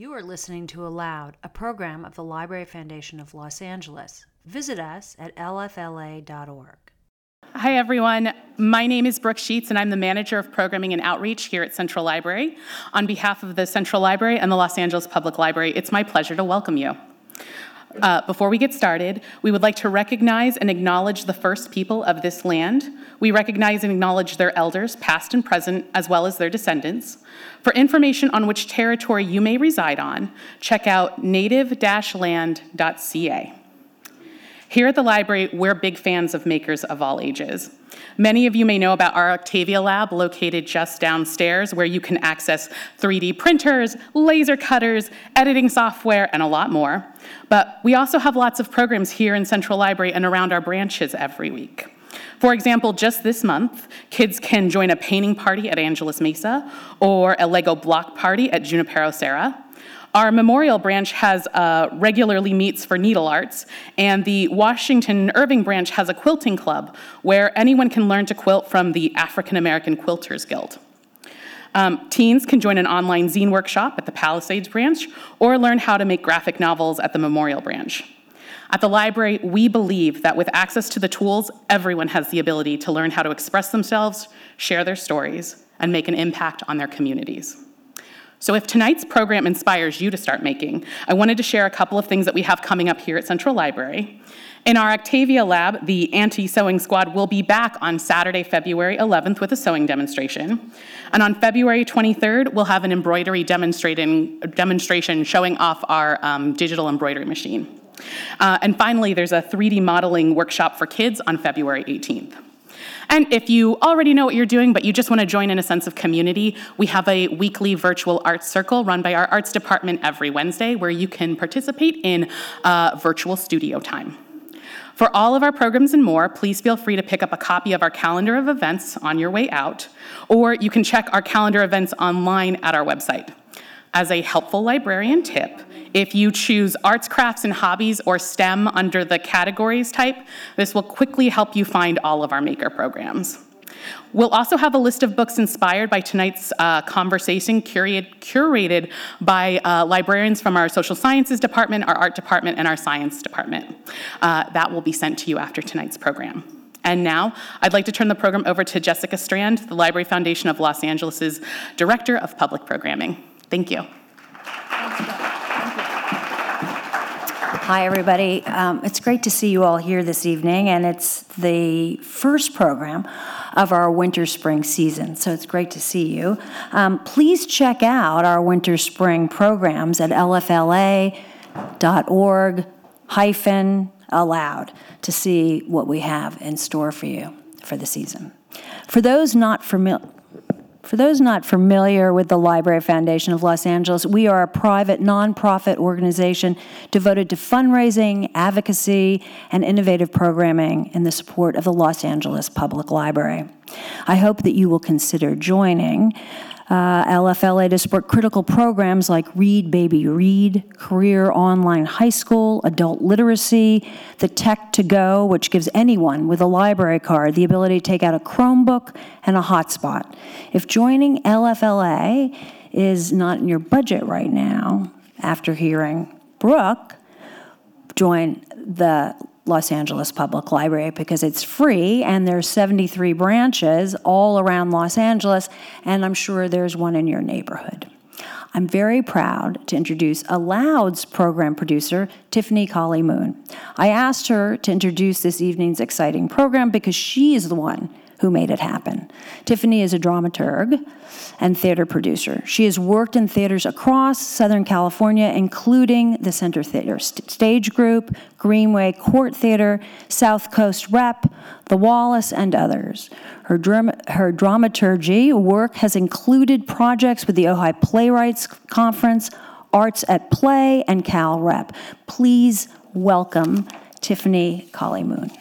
You are listening to Aloud, a program of the Library Foundation of Los Angeles. Visit us at lfla.org. Hi, everyone. My name is Brooke Sheets, and I'm the Manager of Programming and Outreach here at Central Library. On behalf of the Central Library and the Los Angeles Public Library, it's my pleasure to welcome you. Before we get started, we would like to recognize and acknowledge the first people of this land. We recognize and acknowledge their elders, past and present, as well as their descendants. For information on which territory you may reside on, check out native-land.ca. Here at the library, we're big fans of makers of all ages. Many of you may know about our Octavia Lab located just downstairs, where you can access 3D printers, laser cutters, editing software, and a lot more. But we also have lots of programs here in Central Library and around our branches every week. For example, just this month, kids can join a painting party at Angeles Mesa or a Lego block party at Junipero Serra. Our Memorial branch has regularly meets for needle arts, and the Washington Irving branch has a quilting club where anyone can learn to quilt from the African American Quilters Guild. Teens can join an online zine workshop at the Palisades branch or learn how to make graphic novels at the Memorial branch. At the library, we believe that with access to the tools, everyone has the ability to learn how to express themselves, share their stories, and make an impact on their communities. So if tonight's program inspires you to start making, I wanted to share a couple of things that we have coming up here at Central Library. In our Octavia Lab, the Anti-Sewing Squad will be back on Saturday, February 11th with a sewing demonstration. And on February 23rd, we'll have an embroidery demonstration showing off our digital embroidery machine. And finally, there's a 3D modeling workshop for kids on February 18th. And if you already know what you're doing, but you just want to join in a sense of community, we have a weekly virtual arts circle run by our arts department every Wednesday where you can participate in virtual studio time. For all of our programs and more, please feel free to pick up a copy of our calendar of events on your way out, or you can check our calendar events online at our website. As a helpful librarian tip, if you choose arts, crafts, and hobbies or STEM under the categories type, this will quickly help you find all of our maker programs. We'll also have a list of books inspired by tonight's conversation curated by librarians from our social sciences department, our art department, and our science department. That will be sent to you after tonight's program. And now, I'd like to turn the program over to Jessica Strand, the Library Foundation of Los Angeles' Director of Public Programming. Thank you. Hi, everybody. It's great to see you all here this evening, and it's the first program of our winter-spring season, so it's great to see you. Please check out our winter-spring programs at lfla.org/aloud to see what we have in store for you for the season. For those not familiar with the Library Foundation of Los Angeles, we are a private, nonprofit organization devoted to fundraising, advocacy, and innovative programming in the support of the Los Angeles Public Library. I hope that you will consider joining LFLA to support critical programs like Read Baby Read, Career Online High School, Adult Literacy, the Tech to Go, which gives anyone with a library card the ability to take out a Chromebook and a hotspot. If joining LFLA is not in your budget right now, after hearing Brooke, join the Los Angeles Public Library because it's free and there's 73 branches all around Los Angeles, and I'm sure there's one in your neighborhood. I'm very proud to introduce Aloud's program producer, Tiffany Colley Moon. I asked her to introduce this evening's exciting program because she is the one who made it happen. Tiffany is a dramaturg and theater producer. She has worked in theaters across Southern California, including the Center Theater Stage Group, Greenway Court Theater, South Coast Rep, The Wallace, and others. Her dramaturgy work has included projects with the Ojai Playwrights Conference, Arts at Play, and Cal Rep. Please welcome Tiffany Colley Moon.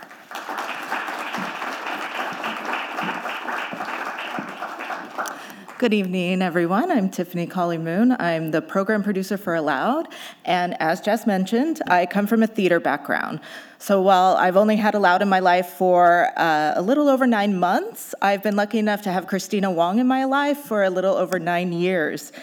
Good evening, everyone. I'm Tiffany Colley Moon. I'm the program producer for Aloud, and as Jess mentioned, I come from a theater background. So while I've only had Aloud in my life for a little over 9 months, I've been lucky enough to have Christina Wong in my life for a little over 9 years.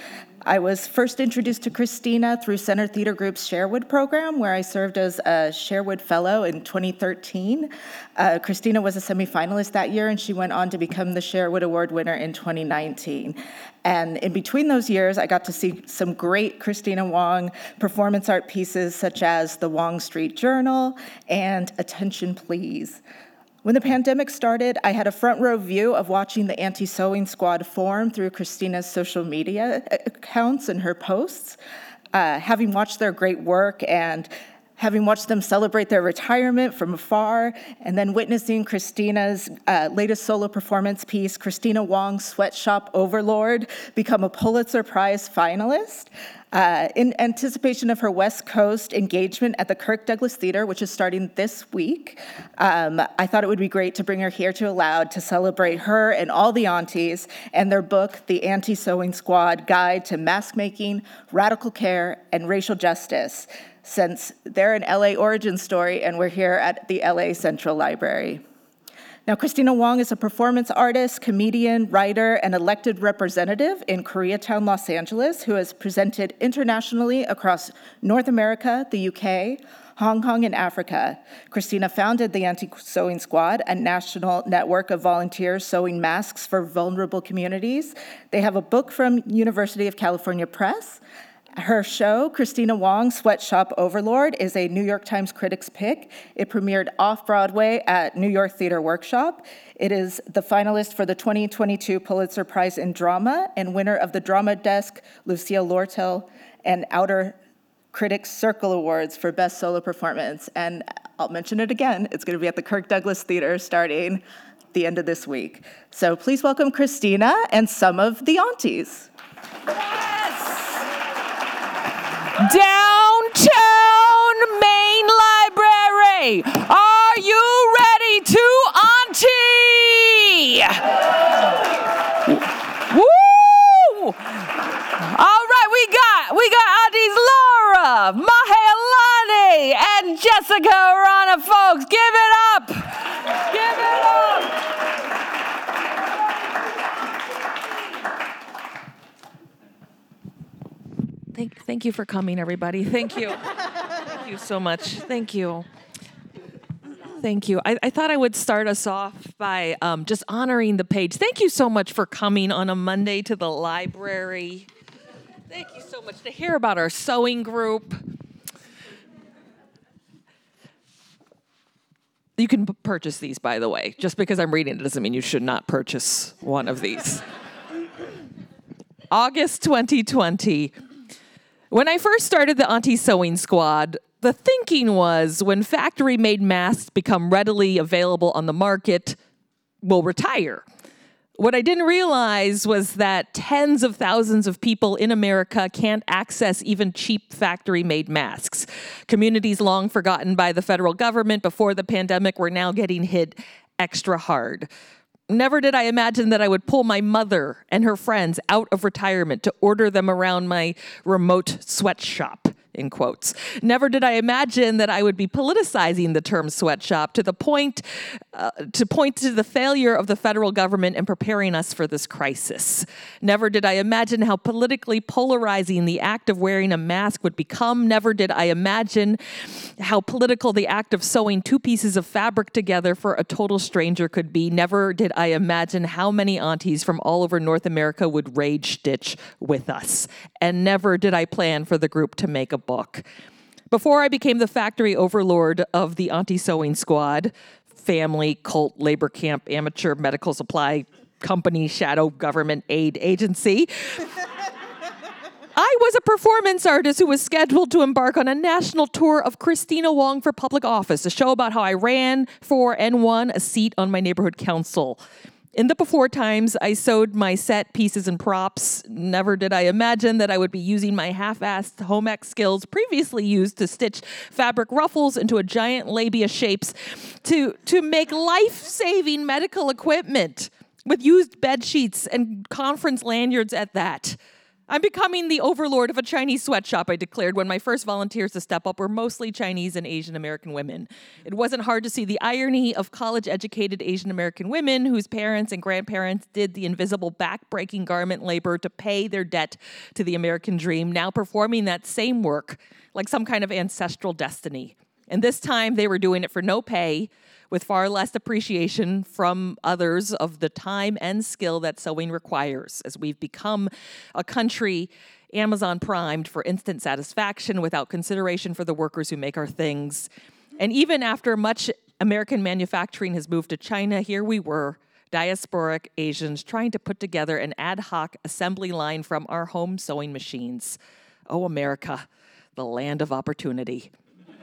I was first introduced to Christina through Center Theater Group's Sherwood program, where I served as a Sherwood Fellow in 2013. Christina was a semifinalist that year, and she went on to become the Sherwood Award winner in 2019. And in between those years, I got to see some great Christina Wong performance art pieces, such as the Wong Street Journal and Attention Please. When the pandemic started, I had a front row view of watching the Anti-Sewing Squad form through Christina's social media accounts and her posts. Having watched their great work and having watched them celebrate their retirement from afar, and then witnessing Christina's latest solo performance piece, Christina Wong's Sweatshop Overlord, become a Pulitzer Prize finalist. In anticipation of her West Coast engagement at the Kirk Douglas Theater, which is starting this week, I thought it would be great to bring her here to Aloud to celebrate her and all the aunties and their book, The Anti-Sewing Squad Guide to Mask Making, Radical Care, and Racial Justice, since they're an LA origin story and we're here at the LA Central Library. Now, Christina Wong is a performance artist, comedian, writer, and elected representative in Koreatown, Los Angeles, who has presented internationally across North America, the UK, Hong Kong, and Africa. Christina founded the Anti-Sewing Squad, a national network of volunteers sewing masks for vulnerable communities. They have a book from University of California Press. Her show, Christina Wong's Sweatshop Overlord, is a New York Times Critics' Pick. It premiered off-Broadway at New York Theater Workshop. It is the finalist for the 2022 Pulitzer Prize in Drama and winner of the Drama Desk, Lucille Lortel, and Outer Critics Circle Awards for Best Solo Performance. And I'll mention it again, it's going to be at the Kirk Douglas Theater starting the end of this week. So please welcome Christina and some of the aunties. Downtown Main Library, are you ready to auntie? Woo! All right, we got aunties Laura, Mahealani, and Jessica Arana, folks. Give it up. Give it up. Thank you for coming, everybody. Thank you. Thank you so much. Thank you. Thank you. I thought I would start us off by just honoring the page. Thank you so much for coming on a Monday to the library. Thank you so much to hear about our sewing group. You can purchase these, by the way. Just because I'm reading it doesn't mean you should not purchase one of these. August 2020. When I first started the Anti-Sewing Squad, the thinking was when factory-made masks become readily available on the market, we'll retire. What I didn't realize was that tens of thousands of people in America can't access even cheap factory-made masks. Communities long forgotten by the federal government before the pandemic were now getting hit extra hard. Never did I imagine that I would pull my mother and her friends out of retirement to order them around my remote sweatshop, in quotes. Never did I imagine that I would be politicizing the term sweatshop to point to the failure of the federal government in preparing us for this crisis. Never did I imagine how politically polarizing the act of wearing a mask would become. Never did I imagine how political the act of sewing two pieces of fabric together for a total stranger could be. Never did I imagine how many aunties from all over North America would rage stitch with us. And never did I plan for the group to make a book. Before I became the factory overlord of the Anti-Sewing Squad, family, cult, labor camp, amateur medical supply company, shadow government aid agency, I was a performance artist who was scheduled to embark on a national tour of Christina Wong for public office, a show about how I ran for and won a seat on my neighborhood council. In the before times, I sewed my set pieces and props. Never did I imagine that I would be using my half-assed home ec skills previously used to stitch fabric ruffles into a giant labia shapes to make life-saving medical equipment with used bed sheets and conference lanyards at that. I'm becoming the overlord of a Chinese sweatshop, I declared when my first volunteers to step up were mostly Chinese and Asian American women. It wasn't hard to see the irony of college-educated Asian American women whose parents and grandparents did the invisible back-breaking garment labor to pay their debt to the American dream, now performing that same work like some kind of ancestral destiny. And this time they were doing it for no pay, with far less appreciation from others of the time and skill that sewing requires, as we've become a country Amazon primed for instant satisfaction without consideration for the workers who make our things. And even after much American manufacturing has moved to China, here we were, diasporic Asians, trying to put together an ad hoc assembly line from our home sewing machines. Oh, America, the land of opportunity.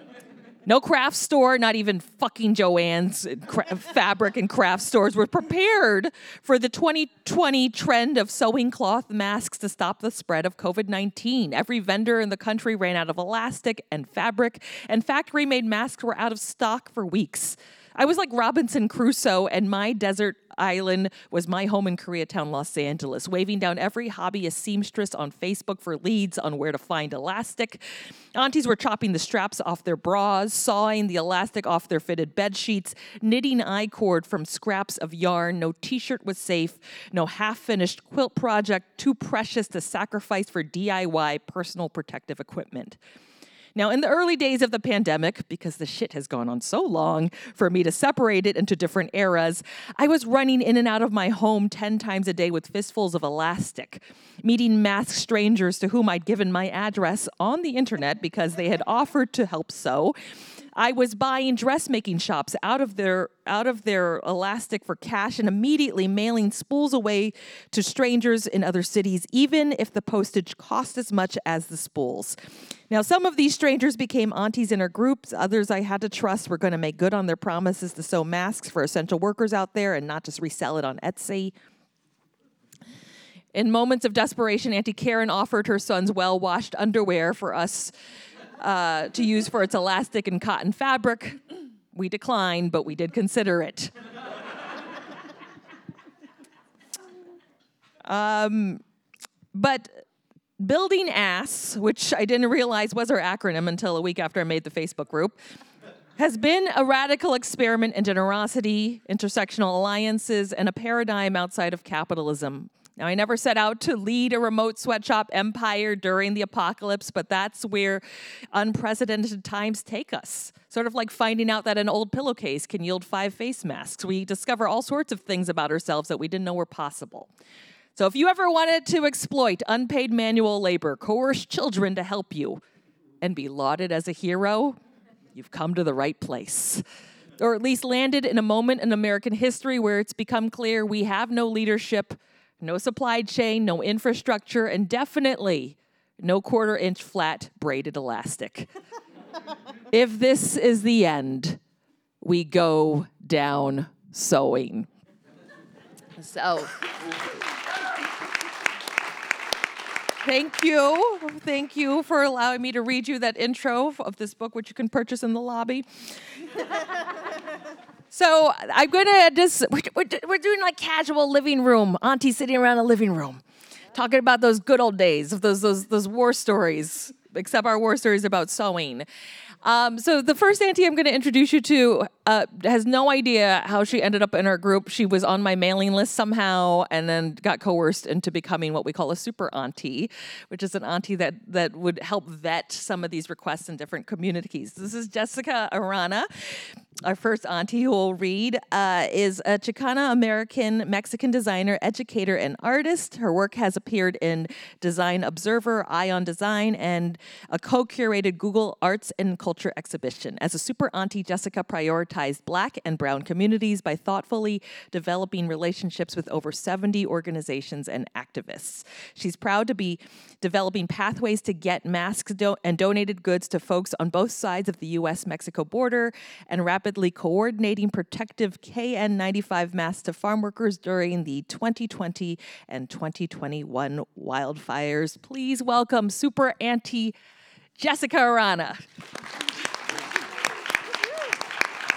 No craft store, not even fucking Joann's fabric and craft stores were prepared for the 2020 trend of sewing cloth masks to stop the spread of COVID-19. Every vendor in the country ran out of elastic and fabric, and factory-made masks were out of stock for weeks. I was like Robinson Crusoe, and my desert island was my home in Koreatown, Los Angeles, waving down every hobbyist seamstress on Facebook for leads on where to find elastic. Aunties were chopping the straps off their bras, sawing the elastic off their fitted bed sheets, knitting I-cord from scraps of yarn. No t-shirt was safe, no half-finished quilt project too precious to sacrifice for DIY personal protective equipment. Now, in the early days of the pandemic, because the shit has gone on so long for me to separate it into different eras, I was running in and out of my home 10 times a day with fistfuls of elastic, meeting masked strangers to whom I'd given my address on the internet because they had offered to help sew. I was buying dressmaking shops out of their elastic for cash and immediately mailing spools away to strangers in other cities, even if the postage cost as much as the spools. Now, some of these strangers became aunties in our groups. Others I had to trust were going to make good on their promises to sew masks for essential workers out there and not just resell it on Etsy. In moments of desperation, Auntie Karen offered her son's well-washed underwear for us to use for its elastic and cotton fabric. We declined, but we did consider it. But Building ASS, which I didn't realize was our acronym until a week after I made the Facebook group, has been a radical experiment in generosity, intersectional alliances, and a paradigm outside of capitalism. Now, I never set out to lead a remote sweatshop empire during the apocalypse, but that's where unprecedented times take us. Sort of like finding out that an old pillowcase can yield 5 face masks. We discover all sorts of things about ourselves that we didn't know were possible. So if you ever wanted to exploit unpaid manual labor, coerce children to help you, and be lauded as a hero, you've come to the right place. Or at least landed in a moment in American history where it's become clear we have no leadership, no supply chain, no infrastructure, and definitely no 1/4-inch flat braided elastic. If this is the end, we go down sewing. So, thank you for allowing me to read you that intro of this book, which you can purchase in the lobby. So I'm gonna we're doing like casual living room, auntie sitting around a living room, talking about those good old days of those war stories, except our war stories about sewing. So the first auntie I'm going to introduce you to has no idea how she ended up in our group. She was on my mailing list somehow and then got coerced into becoming what we call a super auntie, which is an auntie that would help vet some of these requests in different communities. This is Jessica Arana. Our first auntie who will read is a Chicana-American Mexican designer, educator, and artist. Her work has appeared in Design Observer, Eye on Design, and a co-curated Google Arts and Culture exhibition. As a super auntie, Jessica prioritized Black and Brown communities by thoughtfully developing relationships with over 70 organizations and activists. She's proud to be developing pathways to get masks and donated goods to folks on both sides of the U.S.-Mexico border and rapidly coordinating protective KN95 masks to farm workers during the 2020 and 2021 wildfires. Please welcome Super Auntie Jessica Arana.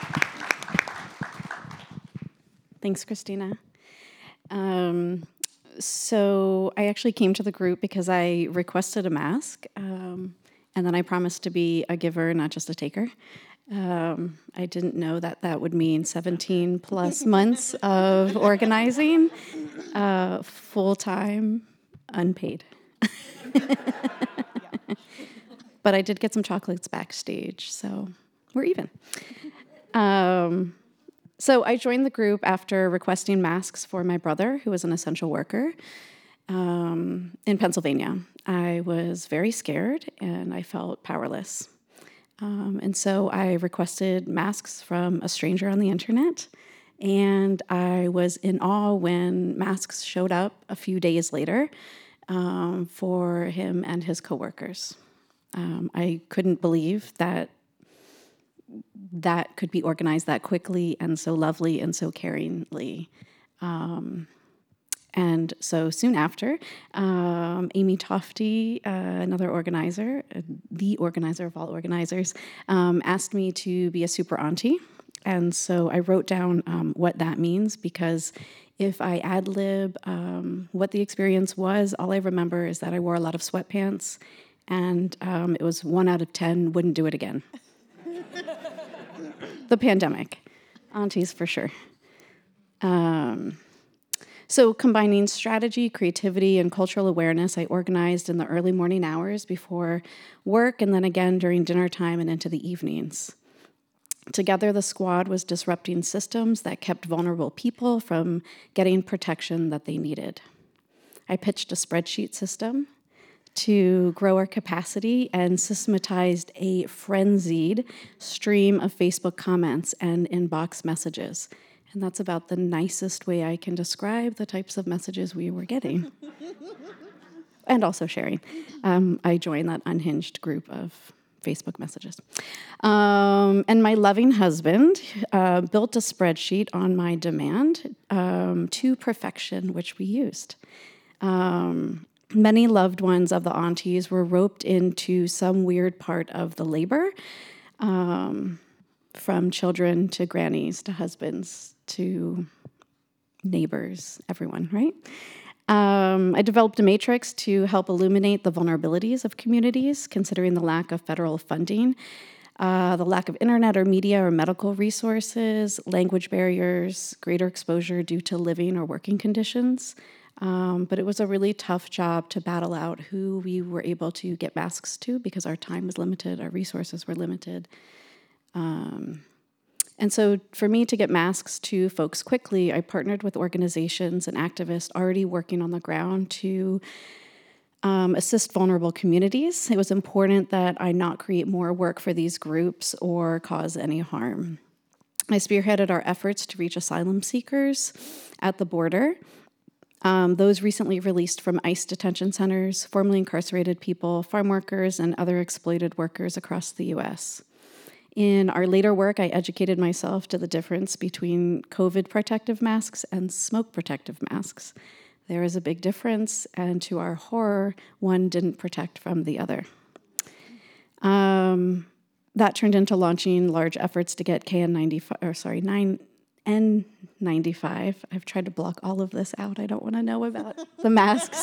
Thanks, Christina. So I actually came to the group because I requested a mask, and then I promised to be a giver, not just a taker. I didn't know that that would mean 17 plus months of organizing, full-time, unpaid. But I did get some chocolates backstage, so we're even. So I joined the group after requesting masks for my brother, who was an essential worker in Pennsylvania. I was very scared and I felt powerless. And so I requested masks from a stranger on the internet, and I was in awe when masks showed up a few days later for him and his coworkers. I couldn't believe that could be organized that quickly and so lovely and so caringly. And so soon after, Amy Tofty, another organizer, the organizer of all organizers, asked me to be a super auntie. And so I wrote down what that means, because if I ad-lib what the experience was, all I remember is that I wore a lot of sweatpants, and it was 1 out of 10 wouldn't do it again. The pandemic. Aunties for sure. So combining strategy, creativity, and cultural awareness, I organized in the early morning hours before work, and then again during dinner time and into the evenings. Together, the squad was disrupting systems that kept vulnerable people from getting protection that they needed. I pitched a spreadsheet system to grow our capacity and systematized a frenzied stream of Facebook comments and inbox messages. And that's about the nicest way I can describe the types of messages we were getting. And also sharing. I joined that unhinged group of Facebook messages. And my loving husband built a spreadsheet on my demand to perfection, which we used. Many loved ones of the aunties were roped into some weird part of the labor, from children to grannies to husbands to neighbors, everyone, right? I developed a matrix to help illuminate the vulnerabilities of communities, considering the lack of federal funding, the lack of internet or media or medical resources, language barriers, greater exposure due to living or working conditions. But it was a really tough job to battle out who we were able to get masks to, because our time was limited, our resources were limited. And so for me to get masks to folks quickly, I partnered with organizations and activists already working on the ground to assist vulnerable communities. It was important that I not create more work for these groups or cause any harm. I spearheaded our efforts to reach asylum seekers at the border, those recently released from ICE detention centers, formerly incarcerated people, farm workers, and other exploited workers across the U.S. In our later work, I educated myself to the difference between COVID protective masks and smoke protective masks. There is a big difference, and to our horror, one didn't protect from the other. That turned into launching large efforts to get N95. I've tried to block all of this out. I don't want to know about the masks.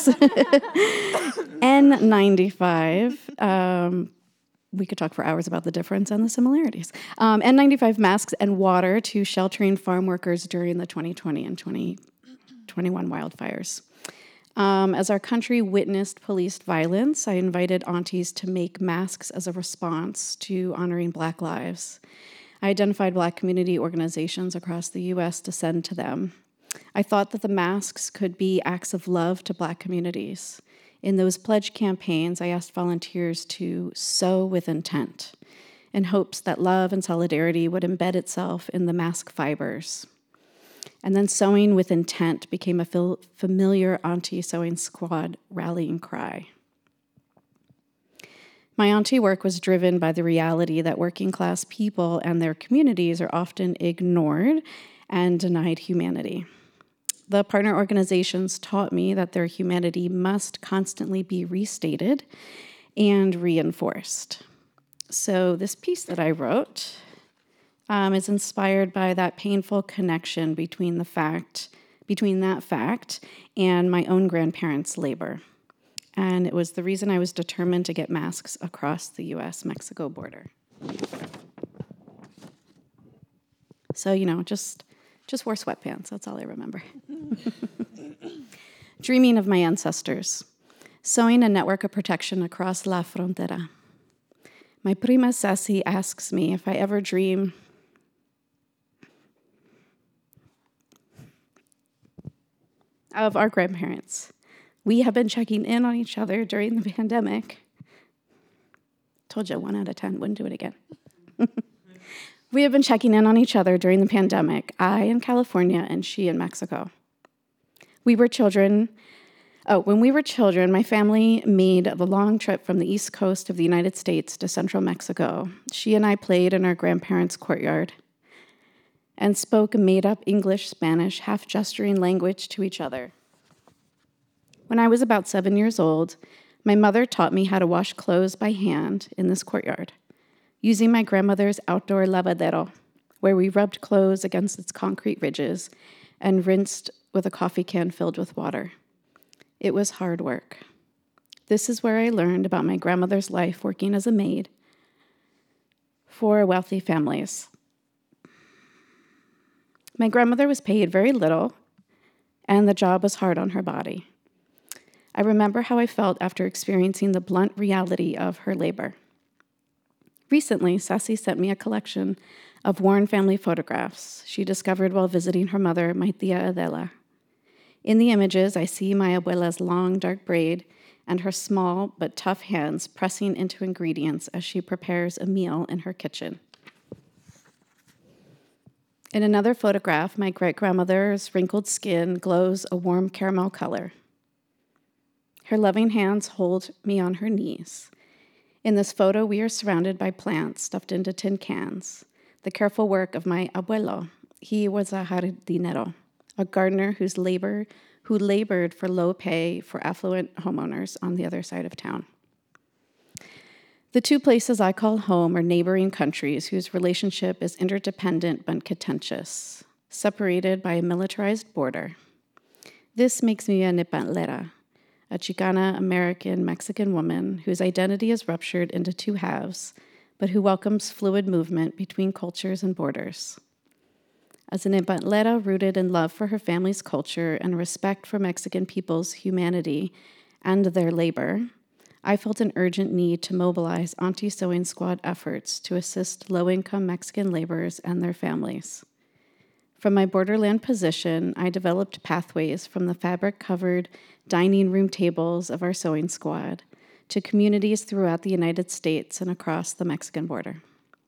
N95. We could talk for hours about the difference and the similarities. N95 masks and water to sheltering farm workers during the 2020 and 2021 wildfires. As our country witnessed police violence, I invited aunties to make masks as a response to honoring Black lives. I identified Black community organizations across the U.S. to send to them. I thought that the masks could be acts of love to Black communities. In those pledge campaigns, I asked volunteers to sew with intent, in hopes that love and solidarity would embed itself in the mask fibers. And then sewing with intent became a familiar Auntie Sewing Squad rallying cry. My auntie work was driven by the reality that working class people and their communities are often ignored and denied humanity. The partner organizations taught me that their humanity must constantly be restated and reinforced. So this piece that I wrote is inspired by that painful connection between the fact between that fact and my own grandparents' labor. And it was the reason I was determined to get masks across the US-Mexico border. So, just wore sweatpants. That's all I remember. Dreaming of my ancestors. Sewing a network of protection across La Frontera. My prima Sassy asks me if I ever dream of our grandparents. We have been checking in on each other during the pandemic. Told you 1 out of 10, wouldn't do it again. We have been checking in on each other during the pandemic, I in California and she in Mexico. When we were children, my family made the long trip from the east coast of the United States to central Mexico. She and I played in our grandparents' courtyard and spoke a made-up English, Spanish, half-gesturing language to each other. When I was about 7 years old, my mother taught me how to wash clothes by hand in this courtyard, using my grandmother's outdoor lavadero, where we rubbed clothes against its concrete ridges and rinsed with a coffee can filled with water. It was hard work. This is where I learned about my grandmother's life working as a maid for wealthy families. My grandmother was paid very little, and the job was hard on her body. I remember how I felt after experiencing the blunt reality of her labor. Recently, Sassy sent me a collection of worn family photographs she discovered while visiting her mother, my tia Adela. In the images, I see my abuela's long, dark braid and her small but tough hands pressing into ingredients as she prepares a meal in her kitchen. In another photograph, my great-grandmother's wrinkled skin glows a warm caramel color. Her loving hands hold me on her knees. In this photo, we are surrounded by plants stuffed into tin cans, the careful work of my abuelo. He was a jardinero, a gardener who labored for low pay for affluent homeowners on the other side of town. The two places I call home are neighboring countries whose relationship is interdependent but contentious, separated by a militarized border. This makes me a Nepantlera, a Chicana American Mexican woman whose identity is ruptured into two halves, but who welcomes fluid movement between cultures and borders. As an Nepantlera rooted in love for her family's culture and respect for Mexican people's humanity and their labor, I felt an urgent need to mobilize Auntie Sewing Squad efforts to assist low-income Mexican laborers and their families. From my borderland position, I developed pathways from the fabric-covered dining room tables of our sewing squad to communities throughout the United States and across the Mexican border.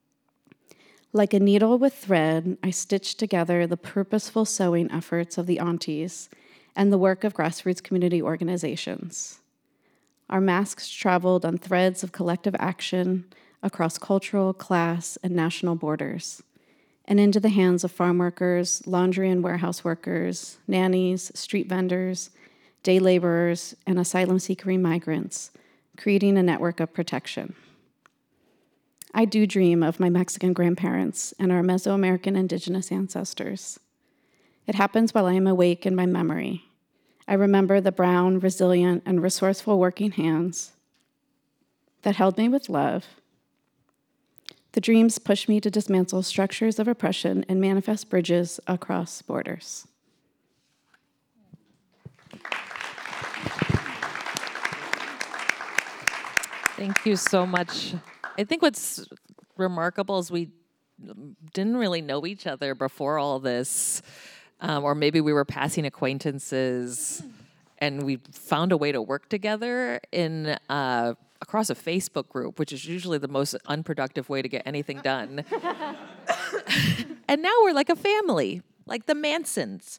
Like a needle with thread, I stitched together the purposeful sewing efforts of the aunties and the work of grassroots community organizations. Our masks traveled on threads of collective action across cultural, class, and national borders, and into the hands of farm workers, laundry and warehouse workers, nannies, street vendors, day laborers, and asylum-seeking migrants, creating a network of protection. I do dream of my Mexican grandparents and our Mesoamerican indigenous ancestors. It happens while I am awake in my memory. I remember the brown, resilient, and resourceful working hands that held me with love. The dreams push me to dismantle structures of oppression and manifest bridges across borders. Thank you so much. I think what's remarkable is we didn't really know each other before all this. Or maybe we were passing acquaintances and we found a way to work together in across a Facebook group, which is usually the most unproductive way to get anything done. And now we're like a family, like the Mansons.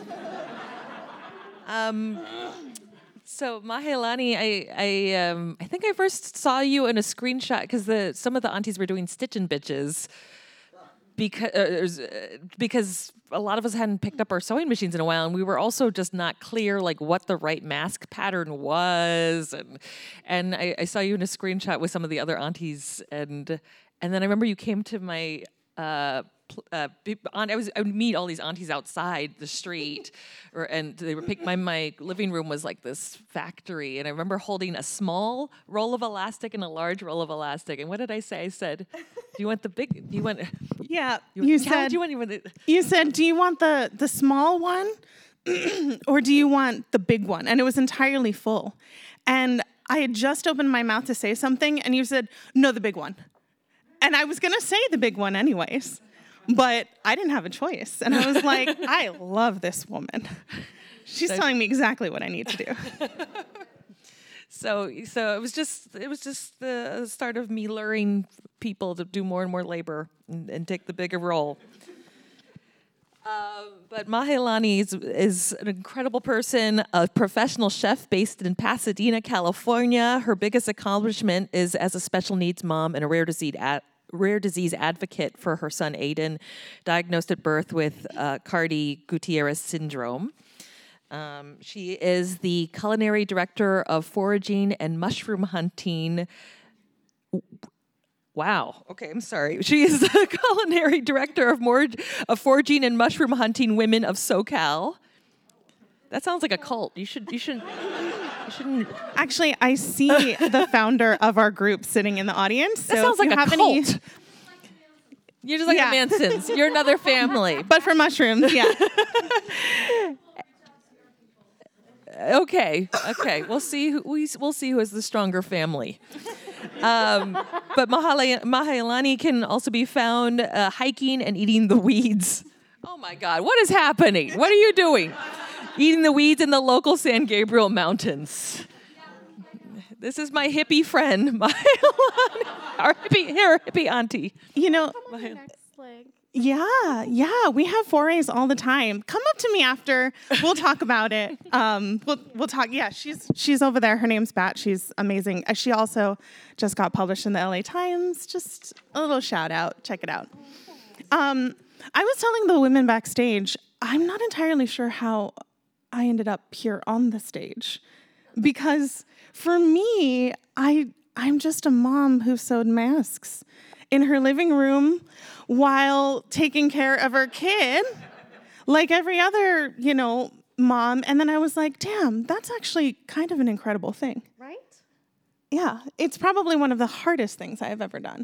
So Maheilani, I think I first saw you in a screenshot because some of the aunties were doing Stitch and Bitches. Because a lot of us hadn't picked up our sewing machines in a while, and we were also just not clear like what the right mask pattern was, and I saw you in a screenshot with some of the other aunties, and then I remember you came to my I would meet all these aunties outside the street, and they were my living room was like this factory, and I remember holding a small roll of elastic and a large roll of elastic. And what did I say? I said, "Do you want the big? Do you want?" Yeah, you said. Do you said, "Do you want the small one, or do you want the big one?" And it was entirely full, and I had just opened my mouth to say something, and you said, "No, the big one." And I was gonna say the big one anyways. But I didn't have a choice. And I was like, I love this woman. She's telling me exactly what I need to do. So it was just the start of me luring people to do more and more labor and take the bigger role. But Maheilani is an incredible person, a professional chef based in Pasadena, California. Her biggest accomplishment is as a special needs mom and a rare disease advocate for her son Aiden, diagnosed at birth with Cardi-Gutierrez syndrome. She is the culinary director of foraging and mushroom hunting. Wow. Okay, I'm sorry. She is the culinary director of foraging and mushroom hunting women of SoCal. That sounds like a cult. You shouldn't. Actually, I see the founder of our group sitting in the audience. So that sounds like a cult. You're just like Yeah. the Mansons. You're another family. But for mushrooms, yeah. Okay. We'll see who is the stronger family. But Maheilani can also be found hiking and eating the weeds. Oh my God, what is happening? What are you doing? Eating the weeds in the local San Gabriel Mountains. This is my hippie friend, Maheilani, our hippie auntie. You know, yeah, we have forays all the time. Come up to me after. We'll talk about it. We'll talk. Yeah, she's over there. Her name's Bat. She's amazing. She also just got published in the LA Times. Just a little shout out. Check it out. I was telling the women backstage, I'm not entirely sure how I ended up here on the stage, because for me, I'm just a mom who sewed masks in her living room while taking care of her kid, like every other, mom. And then I was like, damn, that's actually kind of an incredible thing. Right? Yeah, it's probably one of the hardest things I have ever done.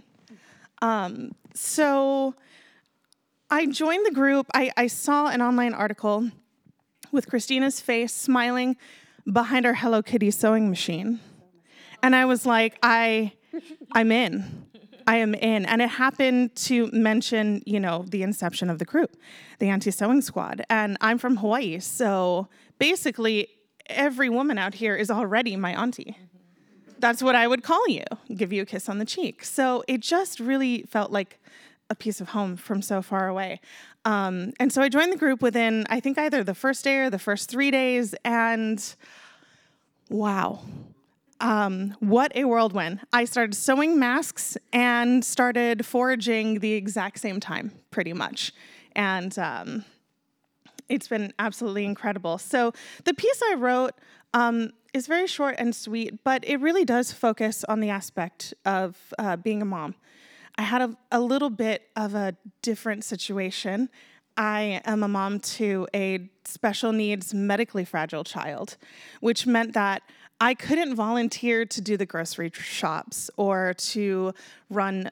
So I joined the group. I saw an online article with Christina's face smiling behind our Hello Kitty sewing machine. And I was like, I'm in. I am in. And it happened to mention, the inception of the group, the Anti-Sewing Squad. And I'm from Hawaii, so basically every woman out here is already my auntie. That's what I would call you, give you a kiss on the cheek. So it just really felt like a piece of home from so far away. And so I joined the group within, I think, either the first day or the first 3 days, and wow. What a whirlwind. I started sewing masks and started foraging the exact same time, pretty much. And it's been absolutely incredible. So the piece I wrote is very short and sweet, but it really does focus on the aspect of being a mom. I had a little bit of a different situation. I am a mom to a special needs, medically fragile child, which meant that I couldn't volunteer to do the grocery shops or to run,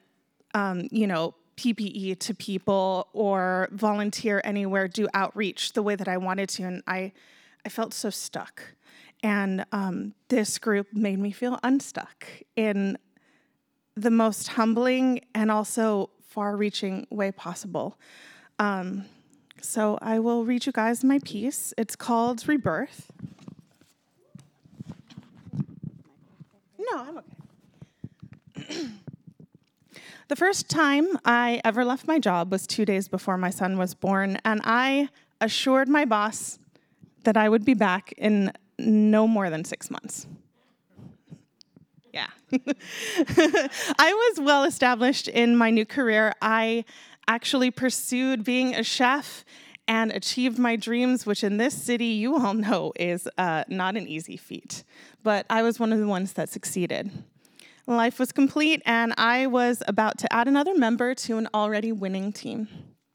PPE to people or volunteer anywhere, do outreach the way that I wanted to. And I felt so stuck. And this group made me feel unstuck in the most humbling and also far-reaching way possible. So I will read you guys my piece. It's called Rebirth. No, I'm okay. The first time I ever left my job was 2 days before my son was born, and I assured my boss that I would be back in no more than 6 months. Yeah. I was well established in my new career. I actually pursued being a chef and achieved my dreams, which in this city, you all know, is not an easy feat. But I was one of the ones that succeeded. Life was complete, and I was about to add another member to an already winning team.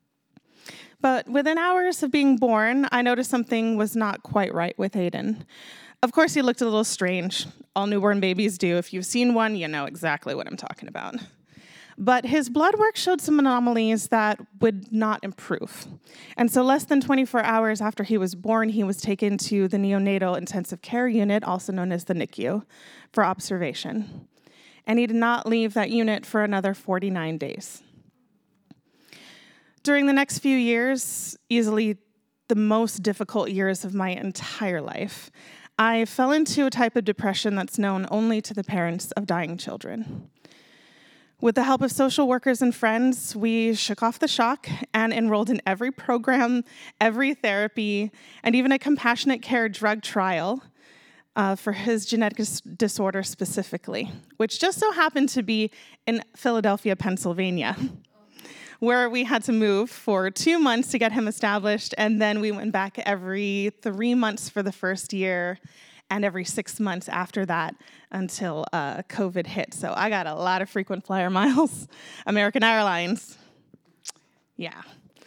But within hours of being born, I noticed something was not quite right with Aiden. Of course, he looked a little strange. All newborn babies do. If you've seen one, you know exactly what I'm talking about. But his blood work showed some anomalies that would not improve. And so less than 24 hours after he was born, he was taken to the neonatal intensive care unit, also known as the NICU, for observation. And he did not leave that unit for another 49 days. During the next few years, easily the most difficult years of my entire life, I fell into a type of depression that's known only to the parents of dying children. With the help of social workers and friends, we shook off the shock and enrolled in every program, every therapy, and even a compassionate care drug trial for his genetic disorder specifically, which just so happened to be in Philadelphia, Pennsylvania, where we had to move for 2 months to get him established, and then we went back every 3 months for the first year, and every 6 months after that until COVID hit. So I got a lot of frequent flyer miles. American Airlines. Yeah.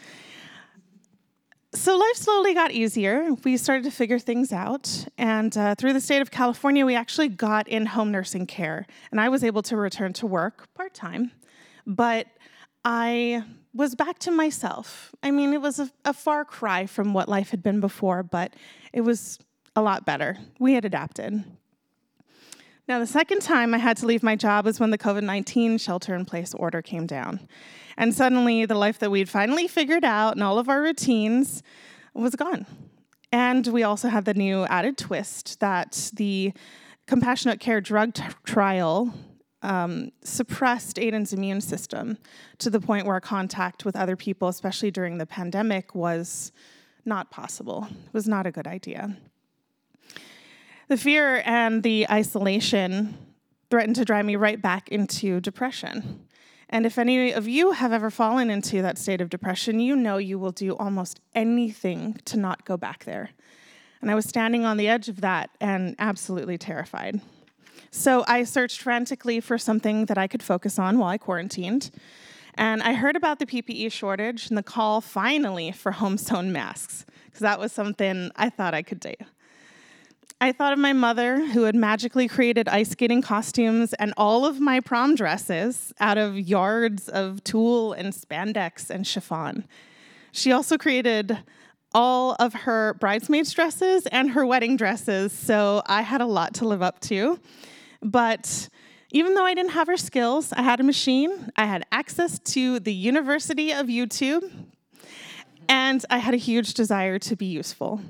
So life slowly got easier. We started to figure things out. And through the state of California, we actually got in-home nursing care. And I was able to return to work part-time. But I was back to myself. I mean, it was a far cry from what life had been before, but it was a lot better. We had adapted. Now, the second time I had to leave my job was when the COVID-19 shelter-in-place order came down. And suddenly, the life that we'd finally figured out and all of our routines was gone. And we also had the new added twist that the compassionate care drug trial suppressed Aiden's immune system to the point where contact with other people, especially during the pandemic, was not possible. It was not a good idea. The fear and the isolation threatened to drive me right back into depression. And if any of you have ever fallen into that state of depression, you know you will do almost anything to not go back there. And I was standing on the edge of that and absolutely terrified. So I searched frantically for something that I could focus on while I quarantined. And I heard about the PPE shortage and the call finally for home-sewn masks, because that was something I thought I could do. I thought of my mother, who had magically created ice skating costumes and all of my prom dresses out of yards of tulle and spandex and chiffon. She also created all of her bridesmaids' dresses and her wedding dresses, so I had a lot to live up to. But even though I didn't have her skills, I had a machine, I had access to the University of YouTube, and I had a huge desire to be useful.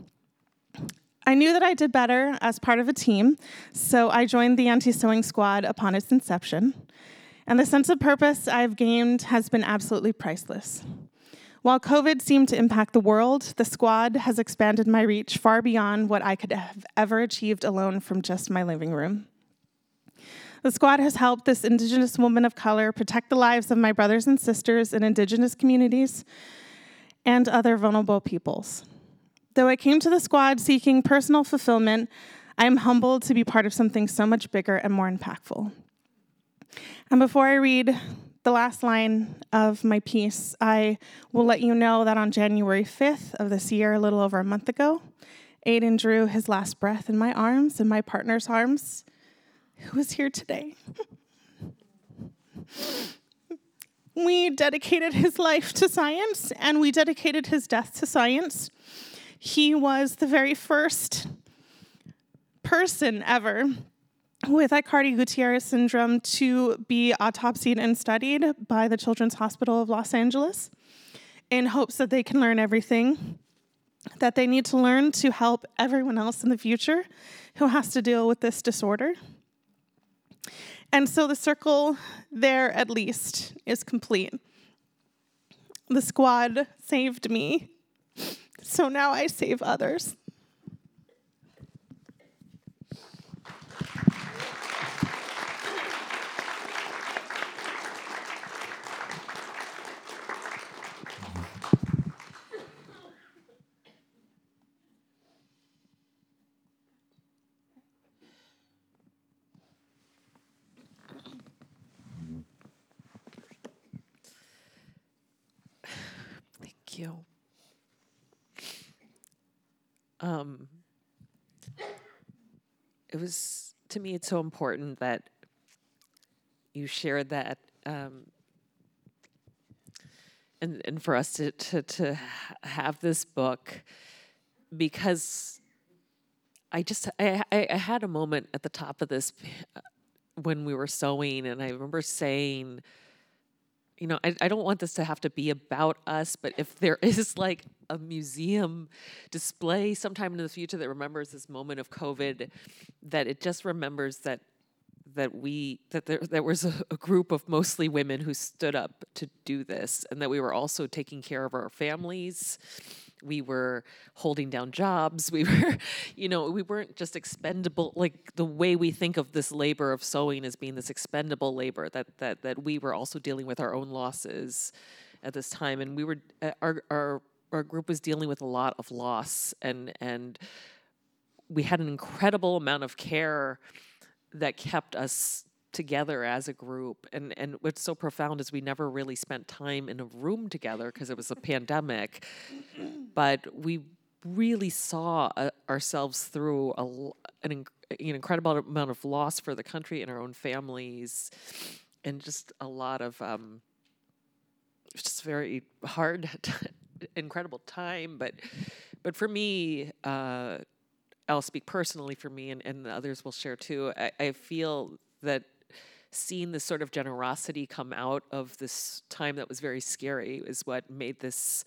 I knew that I did better as part of a team, so I joined the Anti-Sewing Squad upon its inception, and the sense of purpose I've gained has been absolutely priceless. While COVID seemed to impact the world, the squad has expanded my reach far beyond what I could have ever achieved alone from just my living room. The squad has helped this Indigenous woman of color protect the lives of my brothers and sisters in Indigenous communities and other vulnerable peoples. Though I came to the squad seeking personal fulfillment, I am humbled to be part of something so much bigger and more impactful. And before I read the last line of my piece, I will let you know that on January 5th of this year, a little over a month ago, Aiden drew his last breath in my arms, in my partner's arms, who is here today. We dedicated his life to science, and we dedicated his death to science. He was the very first person ever with Aicardi-Gutierrez syndrome to be autopsied and studied by the Children's Hospital of Los Angeles in hopes that they can learn everything that they need to learn to help everyone else in the future who has to deal with this disorder. And so the circle there, at least, is complete. The squad saved me, so now I save others. Thank you. it was, to me, it's so important that you shared that, and for us to have this book, because I had a moment at the top of this when we were sewing, and I remember saying, you know, I don't want this to have to be about us, but if there is like a museum display sometime in the future that remembers this moment of COVID, that it just remembers that there was a group of mostly women who stood up to do this, and that we were also taking care of our families. We were holding down jobs. We were, we weren't just expendable, like the way we think of this labor of sewing as being this expendable labor, that we were also dealing with our own losses at this time. And we were, our group was dealing with a lot of loss, and we had an incredible amount of care that kept us together as a group. And what's so profound is we never really spent time in a room together because it was a pandemic, but we really saw ourselves through an incredible amount of loss for the country and our own families, and just a lot of just very hard, incredible time. But for me, I'll speak personally for me, and the others will share too. I feel that seeing this sort of generosity come out of this time that was very scary is what made this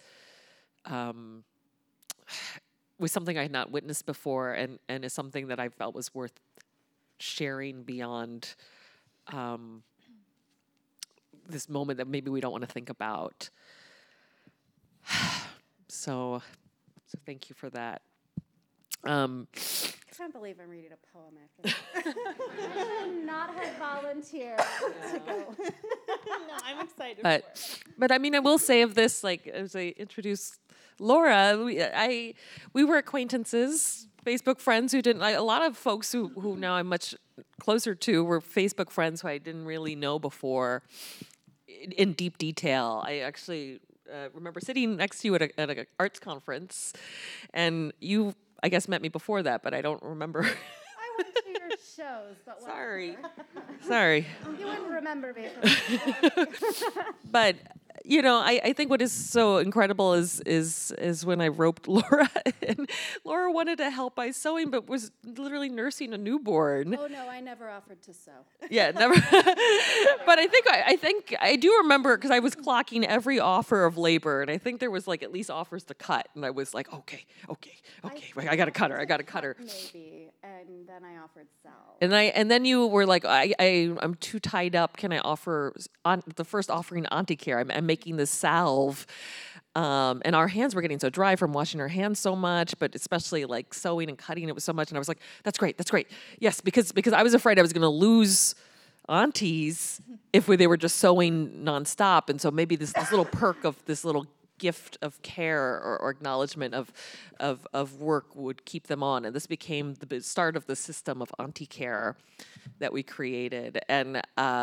was something I had not witnessed before, and is something that I felt was worth sharing beyond this moment that maybe we don't want to think about. So thank you for that. I can't believe I'm reading a poem after that. I would not have volunteered to go. No, I'm excited for it. But I mean, I will say of this, like, as I introduced Laura, we were acquaintances, Facebook friends who didn't, a lot of folks who now I'm much closer to were Facebook friends who I didn't really know before in deep detail. I actually remember sitting next to you at an arts conference, and you, I guess, met me before that, but I don't remember. I went to your shows, but Sorry. You wouldn't remember me from But I think what is so incredible is when I roped Laura, and Laura wanted to help by sewing, but was literally nursing a newborn. Oh no, I never offered to sew. Yeah, never. But I think I do remember, because I was clocking every offer of labor, and I think there was like at least offers to cut, and I was like, okay, I gotta cut her. Maybe, and then I offered sell. And then you were like, I'm too tied up. Can I offer the first offering Auntie Care? I'm making this salve. And our hands were getting so dry from washing our hands so much, but especially like sewing and cutting it was so much. And I was like, that's great. Yes, because I was afraid I was going to lose aunties if they were just sewing nonstop. And so maybe this little perk of this little gift of care or acknowledgement of work would keep them on. And this became the start of the system of Auntie Care that we created. And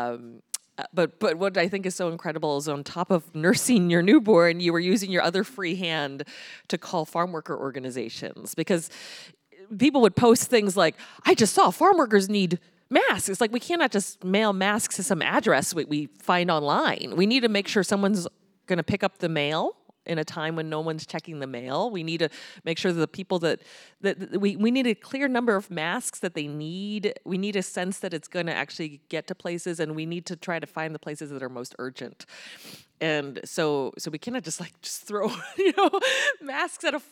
But what I think is so incredible is, on top of nursing your newborn, you were using your other free hand to call farm worker organizations, because people would post things like, I just saw farm workers need masks. It's like, we cannot just mail masks to some address we find online. We need to make sure someone's going to pick up the mail in a time when no one's checking the mail. We need to make sure that the people that we need a clear number of masks that they need. We need a sense that it's going to actually get to places, and we need to try to find the places that are most urgent. And so we cannot just throw masks at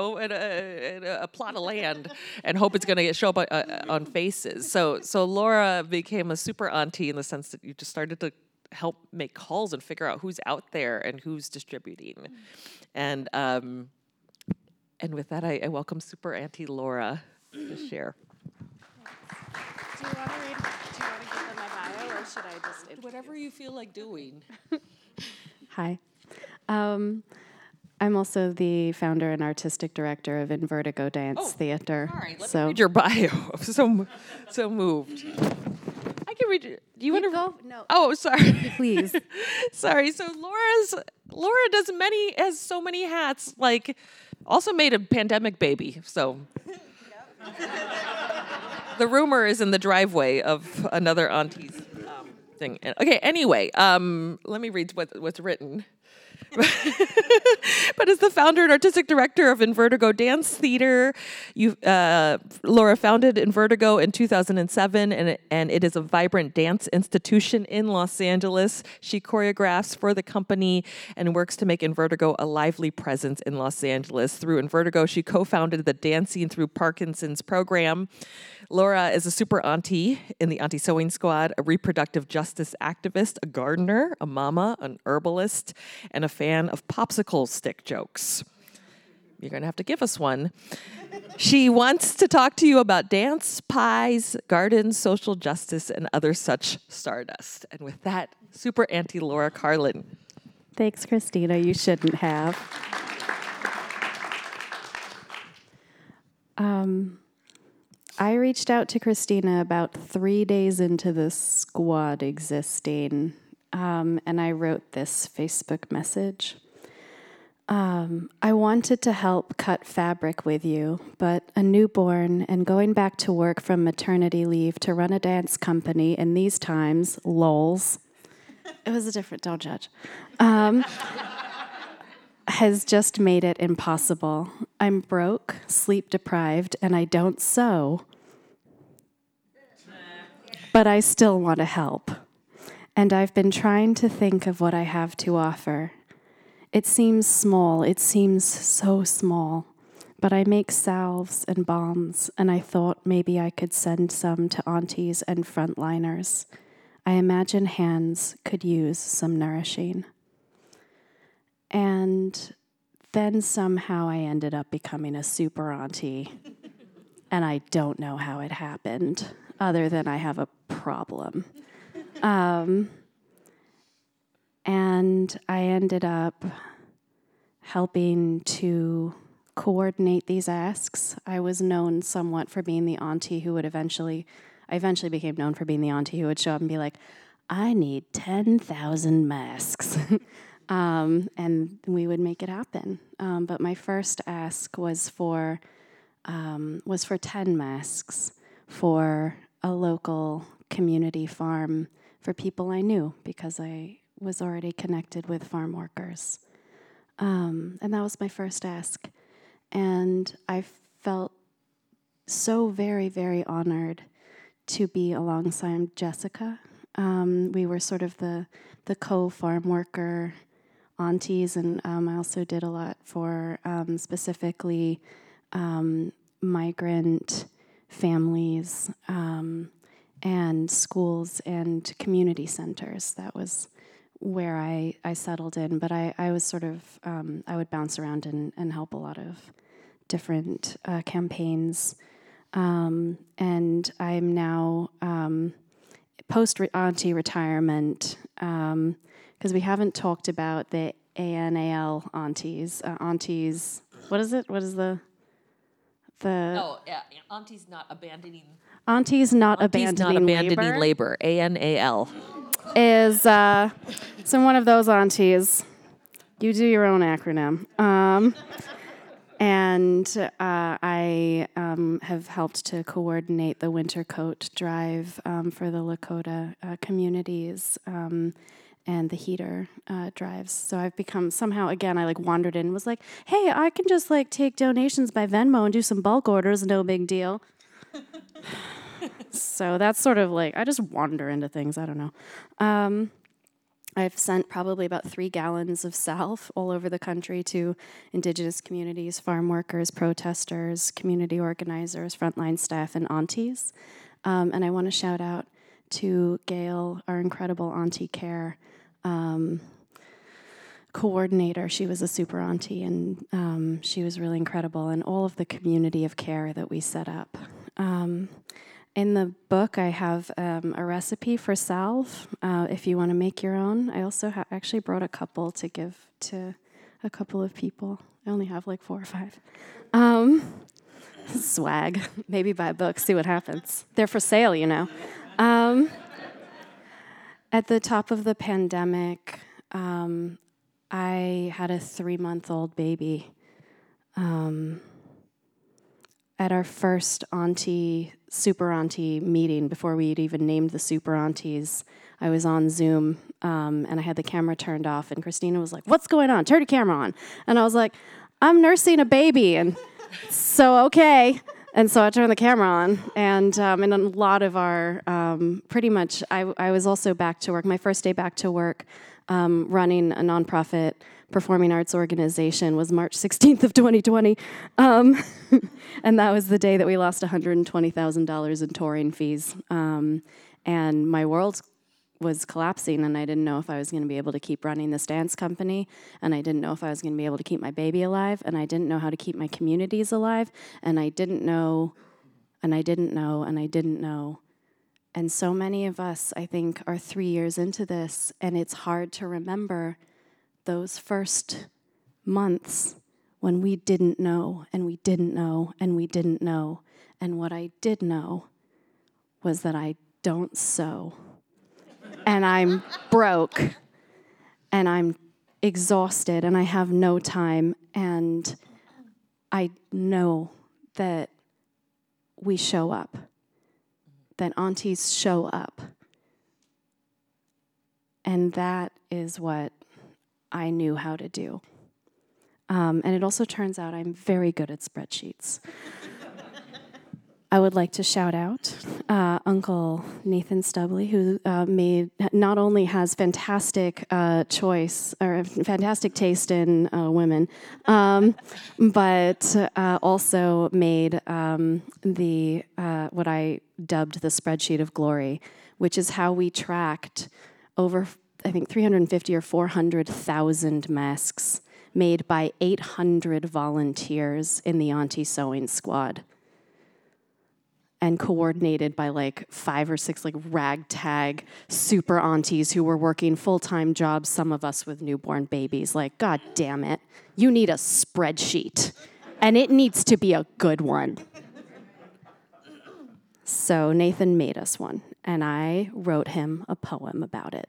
a plot of land and hope it's going to show up on faces. So Laura became a super auntie in the sense that you just started to help make calls and figure out who's out there and who's distributing. And with that, I welcome Super Auntie Laura to share. Do you want to give them my bio, or should I just introduce? Whatever you feel like doing. Hi. I'm also the founder and artistic director of Invertigo Dance Theater. Sorry, let me read your bio. I'm so moved. I can read it. Do you want to go? No. Oh, sorry. Please. Sorry. So Laura has so many hats. Like, Also made a pandemic baby, so. The rumor is in the driveway of another auntie's thing. Okay, anyway, let me read what's written. But as the founder and artistic director of Invertigo Dance Theater, Laura founded Invertigo in 2007, and it is a vibrant dance institution in Los Angeles. She choreographs for the company and works to make Invertigo a lively presence in Los Angeles. Through Invertigo, she co-founded the Dancing Through Parkinson's program. Laura is a super auntie in the Auntie Sewing Squad, a reproductive justice activist, a gardener, a mama, an herbalist, and a fan of popsicle stick jokes. You're going to have to give us one. She wants to talk to you about dance, pies, gardens, social justice, and other such stardust. And with that, super auntie Laura Carlin. Thanks, Christina. You shouldn't have. I reached out to Christina about 3 days into the squad existing, and I wrote this Facebook message. I wanted to help cut fabric with you, but a newborn and going back to work from maternity leave to run a dance company in these times, lols, it was a different, don't judge, has just made it impossible. I'm broke, sleep deprived, and I don't sew. But I still want to help. And I've been trying to think of what I have to offer. It seems small, it seems so small, but I make salves and balms, and I thought maybe I could send some to aunties and frontliners. I imagine hands could use some nourishing. And then somehow I ended up becoming a super auntie. And I don't know how it happened, other than I have a problem. And I ended up helping to coordinate these asks. I was known somewhat for being the auntie who would I eventually became known for being the auntie who would show up and be like, I need 10,000 masks. And we would make it happen. But my first ask was for 10 masks for a local community farm for people I knew because I was already connected with farm workers. And that was my first ask. And I felt so very, very honored to be alongside Jessica. We were sort of the co-farm worker aunties, and I also did a lot for specifically migrant families and schools and community centers. That was where I settled in, but I was sort of, I would bounce around and help a lot of different campaigns. And I'm now post-auntie retirement, because we haven't talked about the ANAL aunties. Aunties, what is it? What is the... No, Auntie's Not Abandoning... Aunties Not Auntie's Not Abandoning Labor, ANAL. Is, so one of those aunties, you do your own acronym. And I have helped to coordinate the Winter Coat Drive for the Lakota communities and the heater drives. So I've become somehow, again, I wandered in and was like, hey, I can just take donations by Venmo and do some bulk orders, no big deal. So that's sort of I just wander into things, I don't know. I've sent probably about 3 gallons of salve all over the country to indigenous communities, farm workers, protesters, community organizers, frontline staff, and aunties. And I want to shout out to Gail, our incredible auntie care coordinator. She was a super auntie, and she was really incredible, and all of the community of care that we set up. In the book, I have a recipe for salve, if you want to make your own. I also actually brought a couple to give to a couple of people. I only have 4 or 5. Swag. Maybe buy a book, see what happens. They're for sale, At the top of the pandemic, I had a 3-month-old baby. At our first super auntie meeting, before we had even named the super aunties, I was on Zoom, and I had the camera turned off, and Christina was like, "What's going on? Turn your camera on." And I was like, "I'm nursing a baby," and so, okay. And so I turned the camera on, and in a lot of our, pretty much, I was also back to work. My first day back to work, running a nonprofit performing arts organization was March 16th of 2020. And that was the day that we lost $120,000 in touring fees. And my world was collapsing, and I didn't know if I was going to be able to keep running this dance company, and I didn't know if I was going to be able to keep my baby alive, and I didn't know how to keep my communities alive, and I didn't know, and I didn't know, and I didn't know. And so many of us, I think, are 3 years into this, and it's hard to remember those first months when we didn't know, and we didn't know, and we didn't know. And what I did know was that I don't sew. And I'm broke, and I'm exhausted, and I have no time, and I know that we show up, that aunties show up. And that is what I knew how to do. And it also turns out I'm very good at spreadsheets. I would like to shout out Uncle Nathan Stubley, who not only has fantastic choice or fantastic taste in women, but also made what I dubbed the spreadsheet of glory, which is how we tracked over, I think, 350 or 400,000 masks made by 800 volunteers in the Auntie Sewing Squad, and coordinated by like 5 or 6 like ragtag super aunties who were working full-time jobs, some of us with newborn babies. Like, God damn it, you need a spreadsheet, and it needs to be a good one. So Nathan made us one, and I wrote him a poem about it.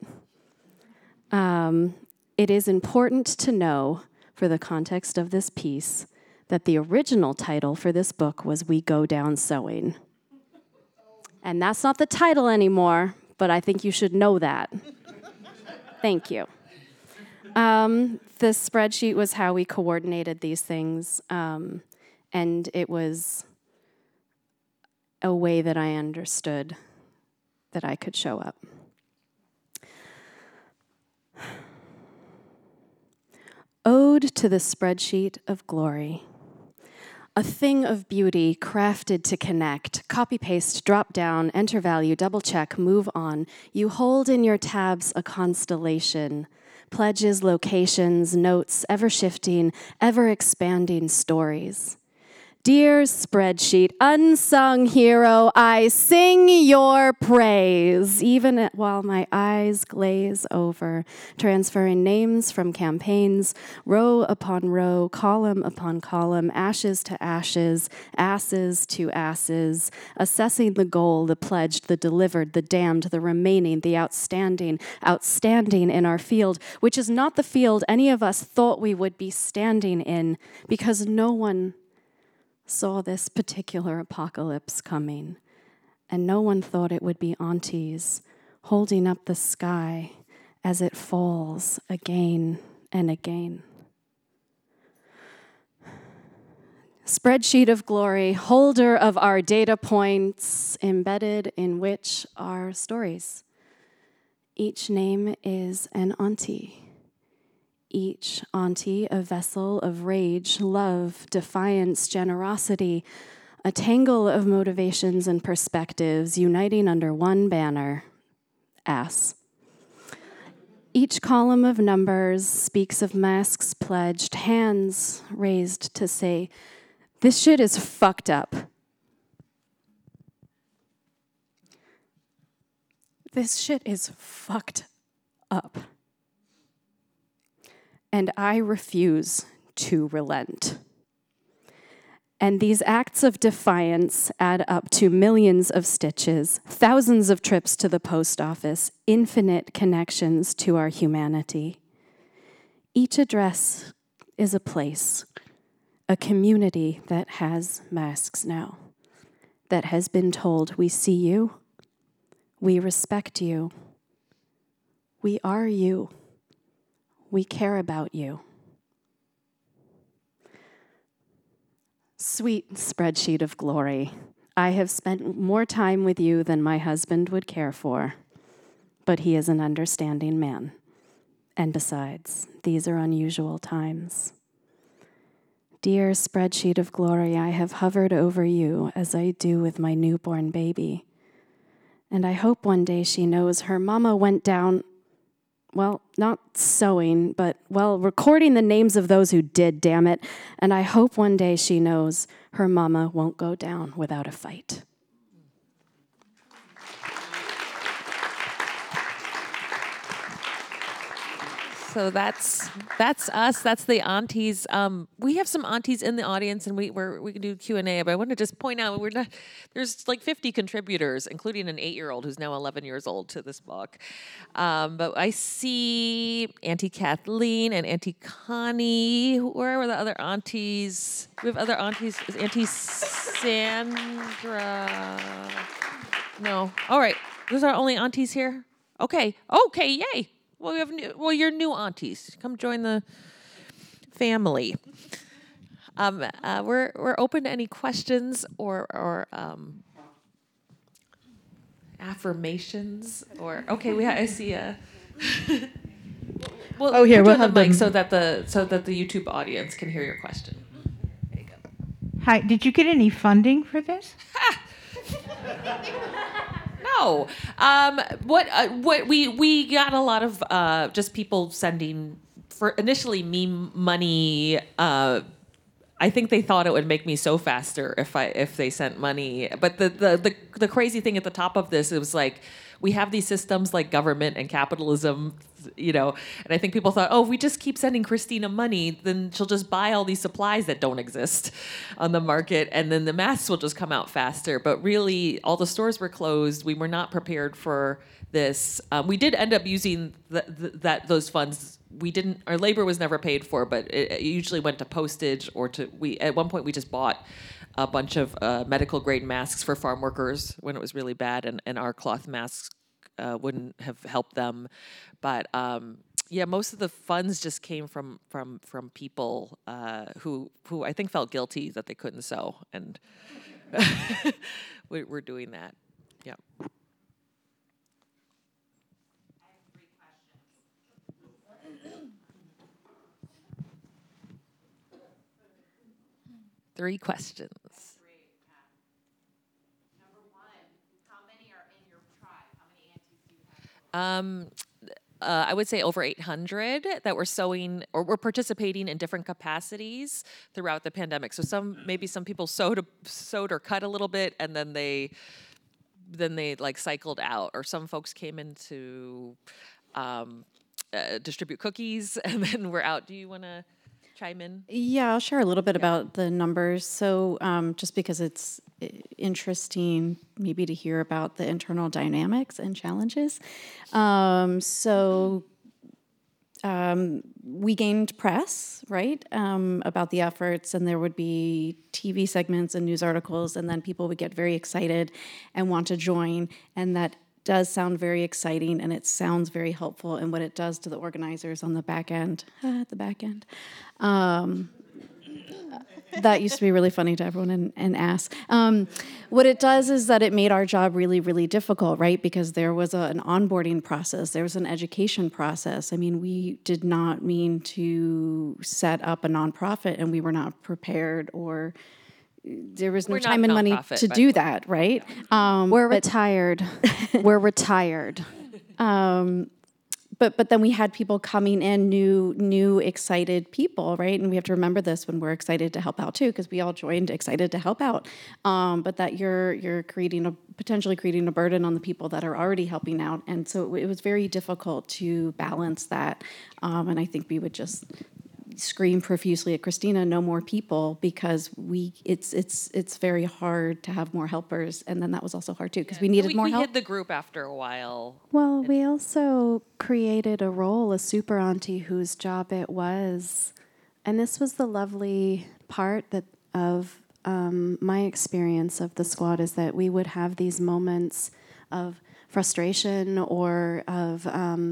It is important to know, for the context of this piece, that the original title for this book was We Go Down Sewing. And that's not the title anymore, but I think you should know that. Thank you. The spreadsheet was how we coordinated these things, and it was a way that I understood that I could show up. Ode to the spreadsheet of glory. A thing of beauty crafted to connect. Copy, paste, drop down, enter value, double check, move on. You hold in your tabs a constellation. Pledges, locations, notes, ever shifting, ever expanding stories. Dear spreadsheet, unsung hero, I sing your praise, even while my eyes glaze over, transferring names from campaigns, row upon row, column upon column, ashes to ashes, asses to asses, assessing the goal, the pledged, the delivered, the damned, the remaining, the outstanding in our field, which is not the field any of us thought we would be standing in, because no one saw this particular apocalypse coming, and no one thought it would be aunties holding up the sky as it falls again and again. Spreadsheet of glory, holder of our data points, embedded in which are stories. Each name is an auntie. Each auntie a vessel of rage, love, defiance, generosity, a tangle of motivations and perspectives uniting under one banner, ass. Each column of numbers speaks of masks pledged, hands raised to say, this shit is fucked up. This shit is fucked up. And I refuse to relent. And these acts of defiance add up to millions of stitches, thousands of trips to the post office, infinite connections to our humanity. Each address is a place, a community that has masks now, that has been told, we see you, we respect you, we are you, we care about you. Sweet spreadsheet of glory, I have spent more time with you than my husband would care for, but he is an understanding man. And besides, these are unusual times. Dear spreadsheet of glory, I have hovered over you as I do with my newborn baby. And I hope one day she knows her mama went down, well, not sewing, but, well, recording the names of those who did, damn it. And I hope one day she knows her mama won't go down without a fight. So that's us. That's the aunties. We have some aunties in the audience, and we can do Q&A. But I want to just point out there's like 50 contributors, including an 8-year-old who's now 11 years old to this book. But I see Auntie Kathleen and Auntie Connie. Where were the other aunties? We have other aunties. Is Auntie Sandra? No. All right. Those are our only aunties here. Okay. Yay. Well, you're new aunties. Come join the family. We're open to any questions or affirmations or I see a. Well, here we'll the have mic them. so that the YouTube audience can hear your question. There you go. Hi, did you get any funding for this? No. What we got a lot of just people sending for initially me money. I think they thought it would make me sew faster if they sent money. But the crazy thing at the top of this, it was like we have these systems like government and capitalism, and I think people thought, if we just keep sending Christina money, then she'll just buy all these supplies that don't exist on the market, and then the masks will just come out faster. But really, all the stores were closed. We were not prepared for this. We did end up using those funds. We didn't. Our labor was never paid for, but it usually went to postage or to. At one point we just bought a bunch of medical grade masks for farm workers when it was really bad, and our cloth masks wouldn't have helped them. But most of the funds just came from people who I think felt guilty that they couldn't sew, and we're doing that. Yeah. 3 questions. Number 1, how many are in your tribe? How many aunties do you have? I would say over 800 that were sewing or were participating in different capacities throughout the pandemic. So some people sewed or cut a little bit, and then they like cycled out. Or some folks came in to distribute cookies, and then we're out. Do you want to chime in? Yeah, I'll share a little bit about the numbers. So just because it's interesting maybe to hear about the internal dynamics and challenges. We gained press, right, about the efforts, and there would be TV segments and news articles, and then people would get very excited and want to join, and that does sound very exciting, and it sounds very helpful, and what it does to the organizers on the back end, that used to be really funny to everyone and ask. What it does is that it made our job really, really difficult, right? Because there was an onboarding process. There was an education process. I mean, we did not mean to set up a nonprofit, and we were not prepared, or there was no time and money to do that, right? We're retired. We're retired. But then we had people coming in, new excited people, right? And we have to remember this when we're excited to help out too, because we all joined excited to help out. But that you're potentially creating a burden on the people that are already helping out, and so it was very difficult to balance that. And I think we would just scream profusely at Christina, no more people, because it's very hard to have more helpers, and then that was also hard too because we needed more help. We hid the group after a while. Well, we also created a role, a super auntie whose job it was And this was the lovely part of my experience of the squad, is that we would have these moments of frustration or of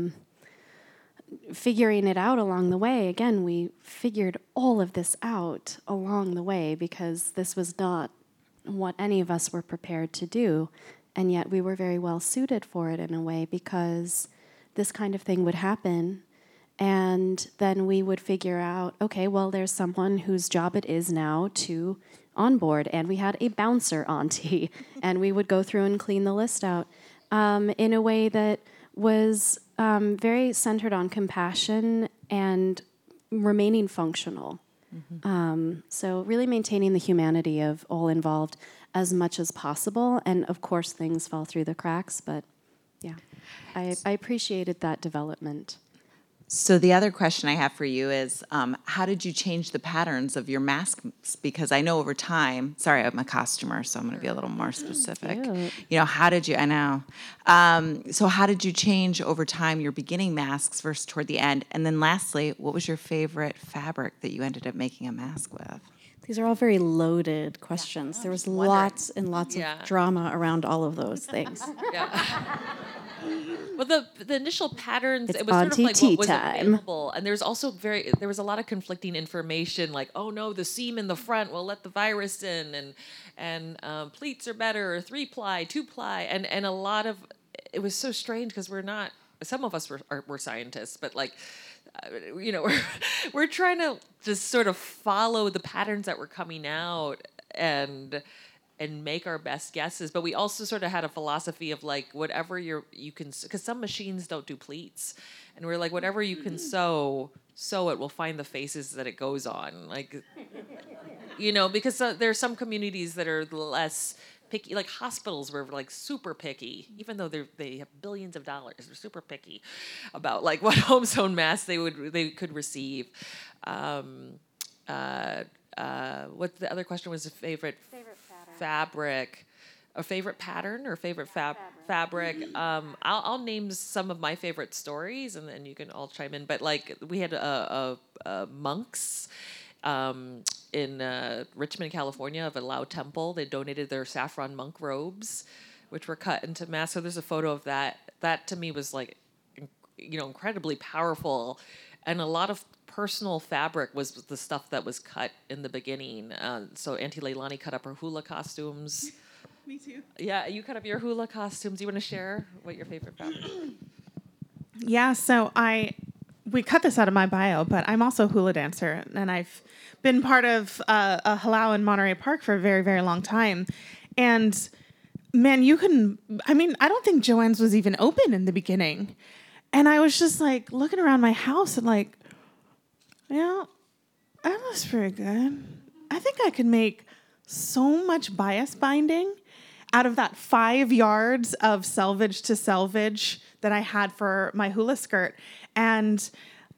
figuring it out along the way. Again, we figured all of this out along the way because this was not what any of us were prepared to do. And yet we were very well suited for it in a way, because this kind of thing would happen. And then we would figure out, okay, well, there's someone whose job it is now to onboard. And we had a bouncer auntie, and we would go through and clean the list out in a way that was very centered on compassion and remaining functional. So really maintaining the humanity of all involved as much as possible. And of course, things fall through the cracks, but yeah, I appreciated that development. So the other question I have for you is, how did you change the patterns of your masks? Because I know over time, sorry, I'm a costumer, so I'm going to be a little more specific. Cute. You know, how did you, I know. So how did you change over time your beginning masks versus toward the end? And then lastly, what was your favorite fabric that you ended up making a mask with? These are all very loaded questions. There was lots and lots of drama around all of those things. Well, the initial patterns, It's it was sort of Auntie like tea what was time. available, and there was a lot of conflicting information, like, oh no, the seam in the front will let the virus in, and pleats are better, or 3-ply, 2-ply, and a lot of it was so strange because some of us were scientists, but like. We're trying to just sort of follow the patterns that were coming out and make our best guesses. But we also sort of had a philosophy of like, whatever you can, because some machines don't do pleats, and we're like, whatever you can sew it will find the faces that it goes on. Like, because there's some communities that are less picky, like hospitals were like super picky, even though they have billions of dollars. They're super picky about like what home sewn masks they could receive. What the other question was? A favorite fabric, a favorite pattern, or favorite fabric. I'll name some of my favorite stories, and then you can all chime in. But like we had monks. In Richmond, California, of a Lao temple. They donated their saffron monk robes, which were cut into masks. So there's a photo of that. That to me was like, incredibly powerful. And a lot of personal fabric was the stuff that was cut in the beginning. So Auntie Leilani cut up her hula costumes. Me too. Yeah, you cut up your hula costumes. Do you want to share what your favorite fabric is? Yeah, so we cut this out of my bio, but I'm also a hula dancer, and I've been part of a halau in Monterey Park for a very, very long time. And man, I don't think Joann's was even open in the beginning. And I was just like looking around my house and like, that looks pretty good. I think I could make so much bias binding out of that 5 yards of selvage to selvage that I had for my hula skirt. And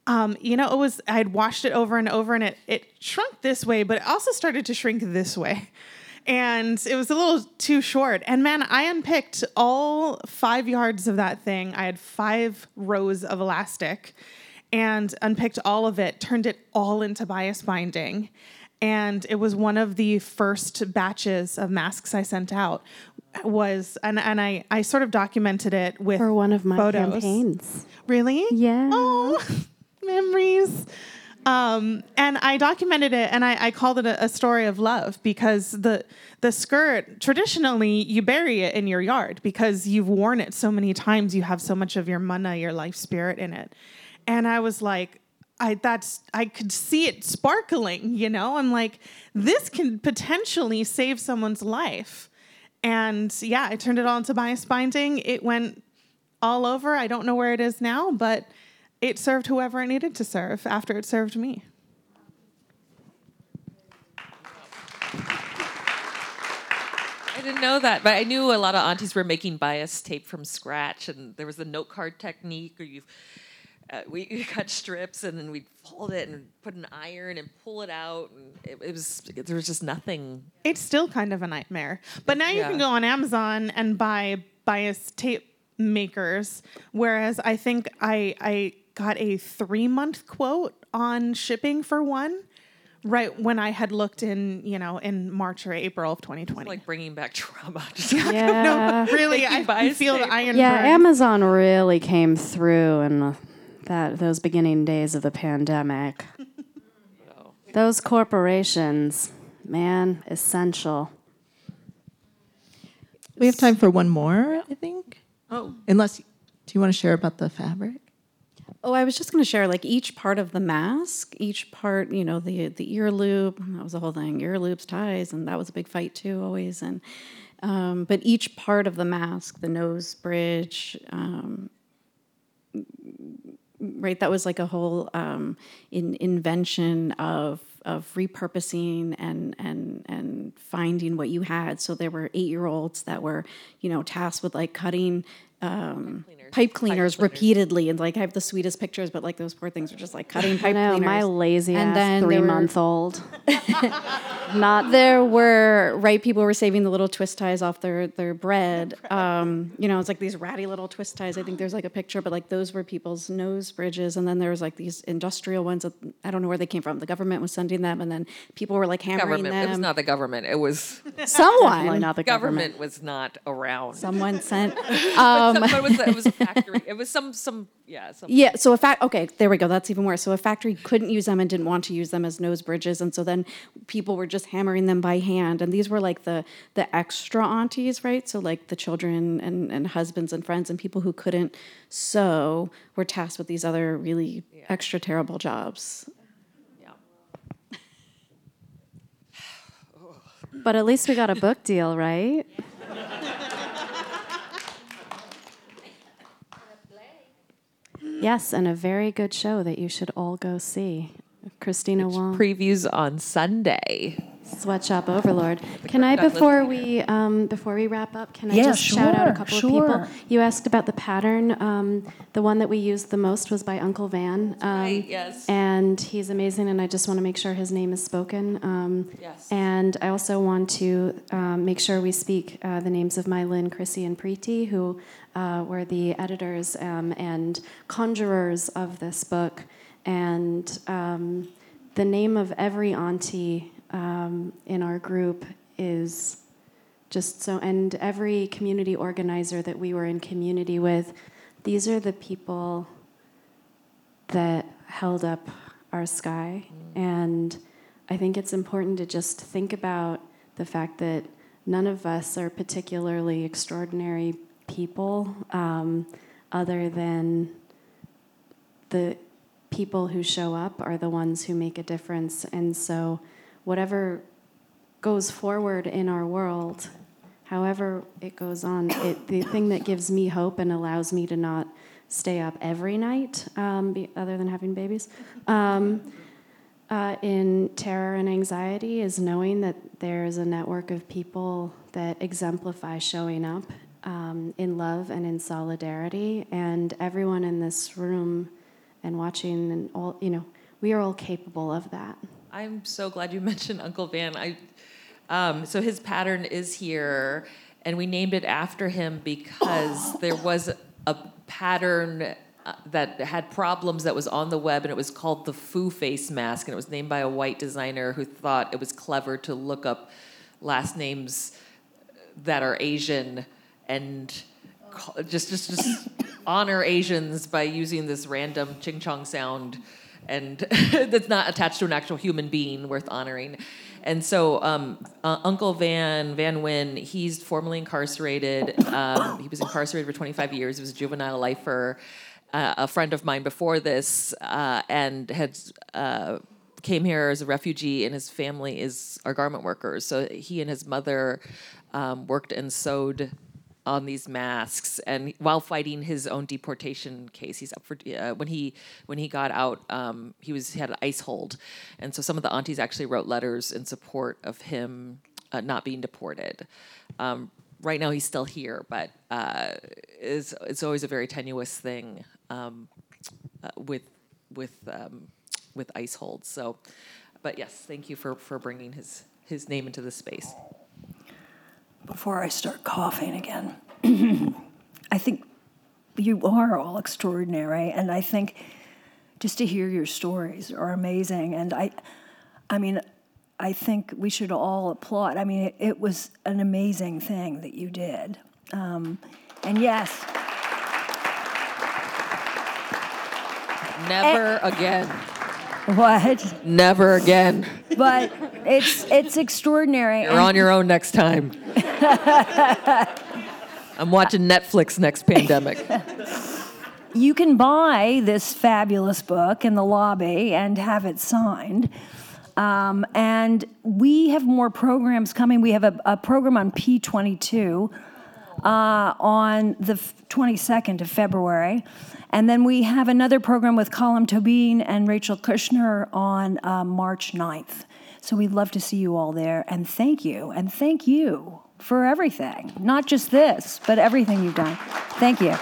I'd washed it over and over, and it shrunk this way, but it also started to shrink this way. And it was a little too short. And man, I unpicked all 5 yards of that thing. I had 5 rows of elastic and unpicked all of it, turned it all into bias binding. And it was one of the first batches of masks I sent out. And I sort of documented it with For one of my photos. campaigns. Really? Yeah. Oh, memories. And I documented it, and I called it a story of love, because the skirt, traditionally, you bury it in your yard because you've worn it so many times. You have so much of your mana, your life spirit in it. And I was like, I could see it sparkling, I'm like, this can potentially save someone's life. And yeah, I turned it all into bias binding. It went all over. I don't know where it is now, but it served whoever it needed to serve after it served me. I didn't know that, but I knew a lot of aunties were making bias tape from scratch, and there was the note card technique where we cut strips and then we'd fold it and put an iron and pull it out, and there was just nothing. It's still kind of a nightmare, but now you can go on Amazon and buy bias tape makers. Whereas I think I got a 3-month quote on shipping for one, right when I had looked in March or April of 2020. It's like bringing back trauma. Yeah. Really, I feel the iron Yeah, burn. Amazon really came through in those beginning days of the pandemic. Those corporations, man, essential. We have time for one more, I think. Oh. Unless, do you want to share about the fabric? Oh, I was just going to share, like, each part of the mask, each part, the ear loop, that was the whole thing, ear loops, ties, and that was a big fight too, always. And but each part of the mask, the nose bridge, right, that was like a whole invention of repurposing and finding what you had. So there were 8-year-olds that were, tasked with like cutting pipe cleaners repeatedly, and like I have the sweetest pictures, but like those poor things are just like cutting pipe cleaners. My lazy and ass then 3-month-old. There were people were saving the little twist ties off their bread. It's like these ratty little twist ties. I think there's like a picture, but like those were people's nose bridges, and then there was like these industrial ones that I don't know where they came from. The government was sending them, and then people were like hammering them. It was not the government. It was someone. Not the government was not around. Someone sent. But it was a factory. It was some. Yeah. So okay, there we go. That's even worse. So a factory couldn't use them and didn't want to use them as nose bridges, and so then people were just hammering them by hand. And these were like the extra aunties, right? So like the children and husbands and friends and people who couldn't sew were tasked with these other really extra terrible jobs. Yeah. But at least we got a book deal, right? Yes, and a very good show that you should all go see. Christina Wong. Previews on Sunday. Sweatshop Overlord. Can I, before we wrap up, can I just shout out a couple of people? You asked about the pattern. The one that we used the most was by Uncle Van. Right, yes. And he's amazing, and I just want to make sure his name is spoken. Yes. And I also want to make sure we speak the names of Mylin, Chrissy, and Preeti, who were the editors and conjurers of this book. And the name of every auntie in our group is just so, and every community organizer that we were in community with, these are the people that held up our sky. And I think it's important to just think about the fact that none of us are particularly extraordinary people, other than the people who show up are the ones who make a difference. And so whatever goes forward in our world, however it goes on, the thing that gives me hope and allows me to not stay up every night, other than having babies, in terror and anxiety, is knowing that there's a network of people that exemplify showing up in love and in solidarity, and everyone in this room and watching, and all, we are all capable of that. I'm so glad you mentioned Uncle Van. So his pattern is here, and we named it after him because there was a pattern that had problems that was on the web, and it was called the Foo face mask, and it was named by a white designer who thought it was clever to look up last names that are Asian and just honor Asians by using this random ching chong sound, and that's not attached to an actual human being worth honoring. And so Uncle Van Nguyen, he's formerly incarcerated. He was incarcerated for 25 years. He was a juvenile lifer. A friend of mine before this, and had came here as a refugee, and his family are garment workers. So he and his mother worked and sewed on these masks, and while fighting his own deportation case, he's up for when he got out, he had an ICE hold, and so some of the aunties actually wrote letters in support of him not being deported. Right now, he's still here, but it's always a very tenuous thing with ICE holds. So, but yes, thank you for bringing his name into this space. Before I start coughing again, I think you are all extraordinary, and I think just to hear your stories are amazing. And I mean, I think we should all applaud. I mean, it was an amazing thing that you did. And yes. Never again. What? Never again. But it's extraordinary. You're on your own next time. I'm watching Netflix next pandemic. You can buy this fabulous book in the lobby and have it signed. And we have more programs coming. We have a program on P22 on the 22nd of February. And then we have another program with Colin Tobin and Rachel Kushner on March 9th. So we'd love to see you all there. And thank you. And thank you for everything. Not just this, but everything you've done. Thank you.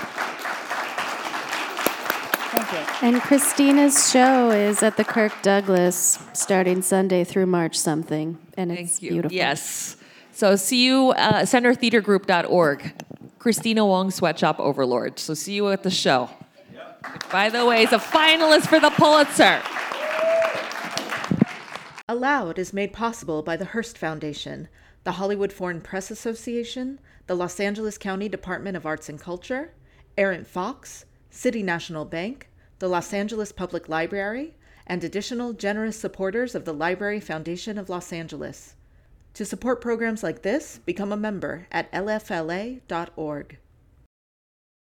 Thank you. And Christina's show is at the Kirk Douglas starting Sunday through March something. And it's beautiful. Yes. So see you, centertheatergroup.org. Christina Wong, Sweatshop Overlord. So see you at the show. Which, by the way, is a finalist for the Pulitzer. Aloud is made possible by the Hearst Foundation, the Hollywood Foreign Press Association, the Los Angeles County Department of Arts and Culture, Aaron Fox, City National Bank, the Los Angeles Public Library, and additional generous supporters of the Library Foundation of Los Angeles. To support programs like this, become a member at lfla.org.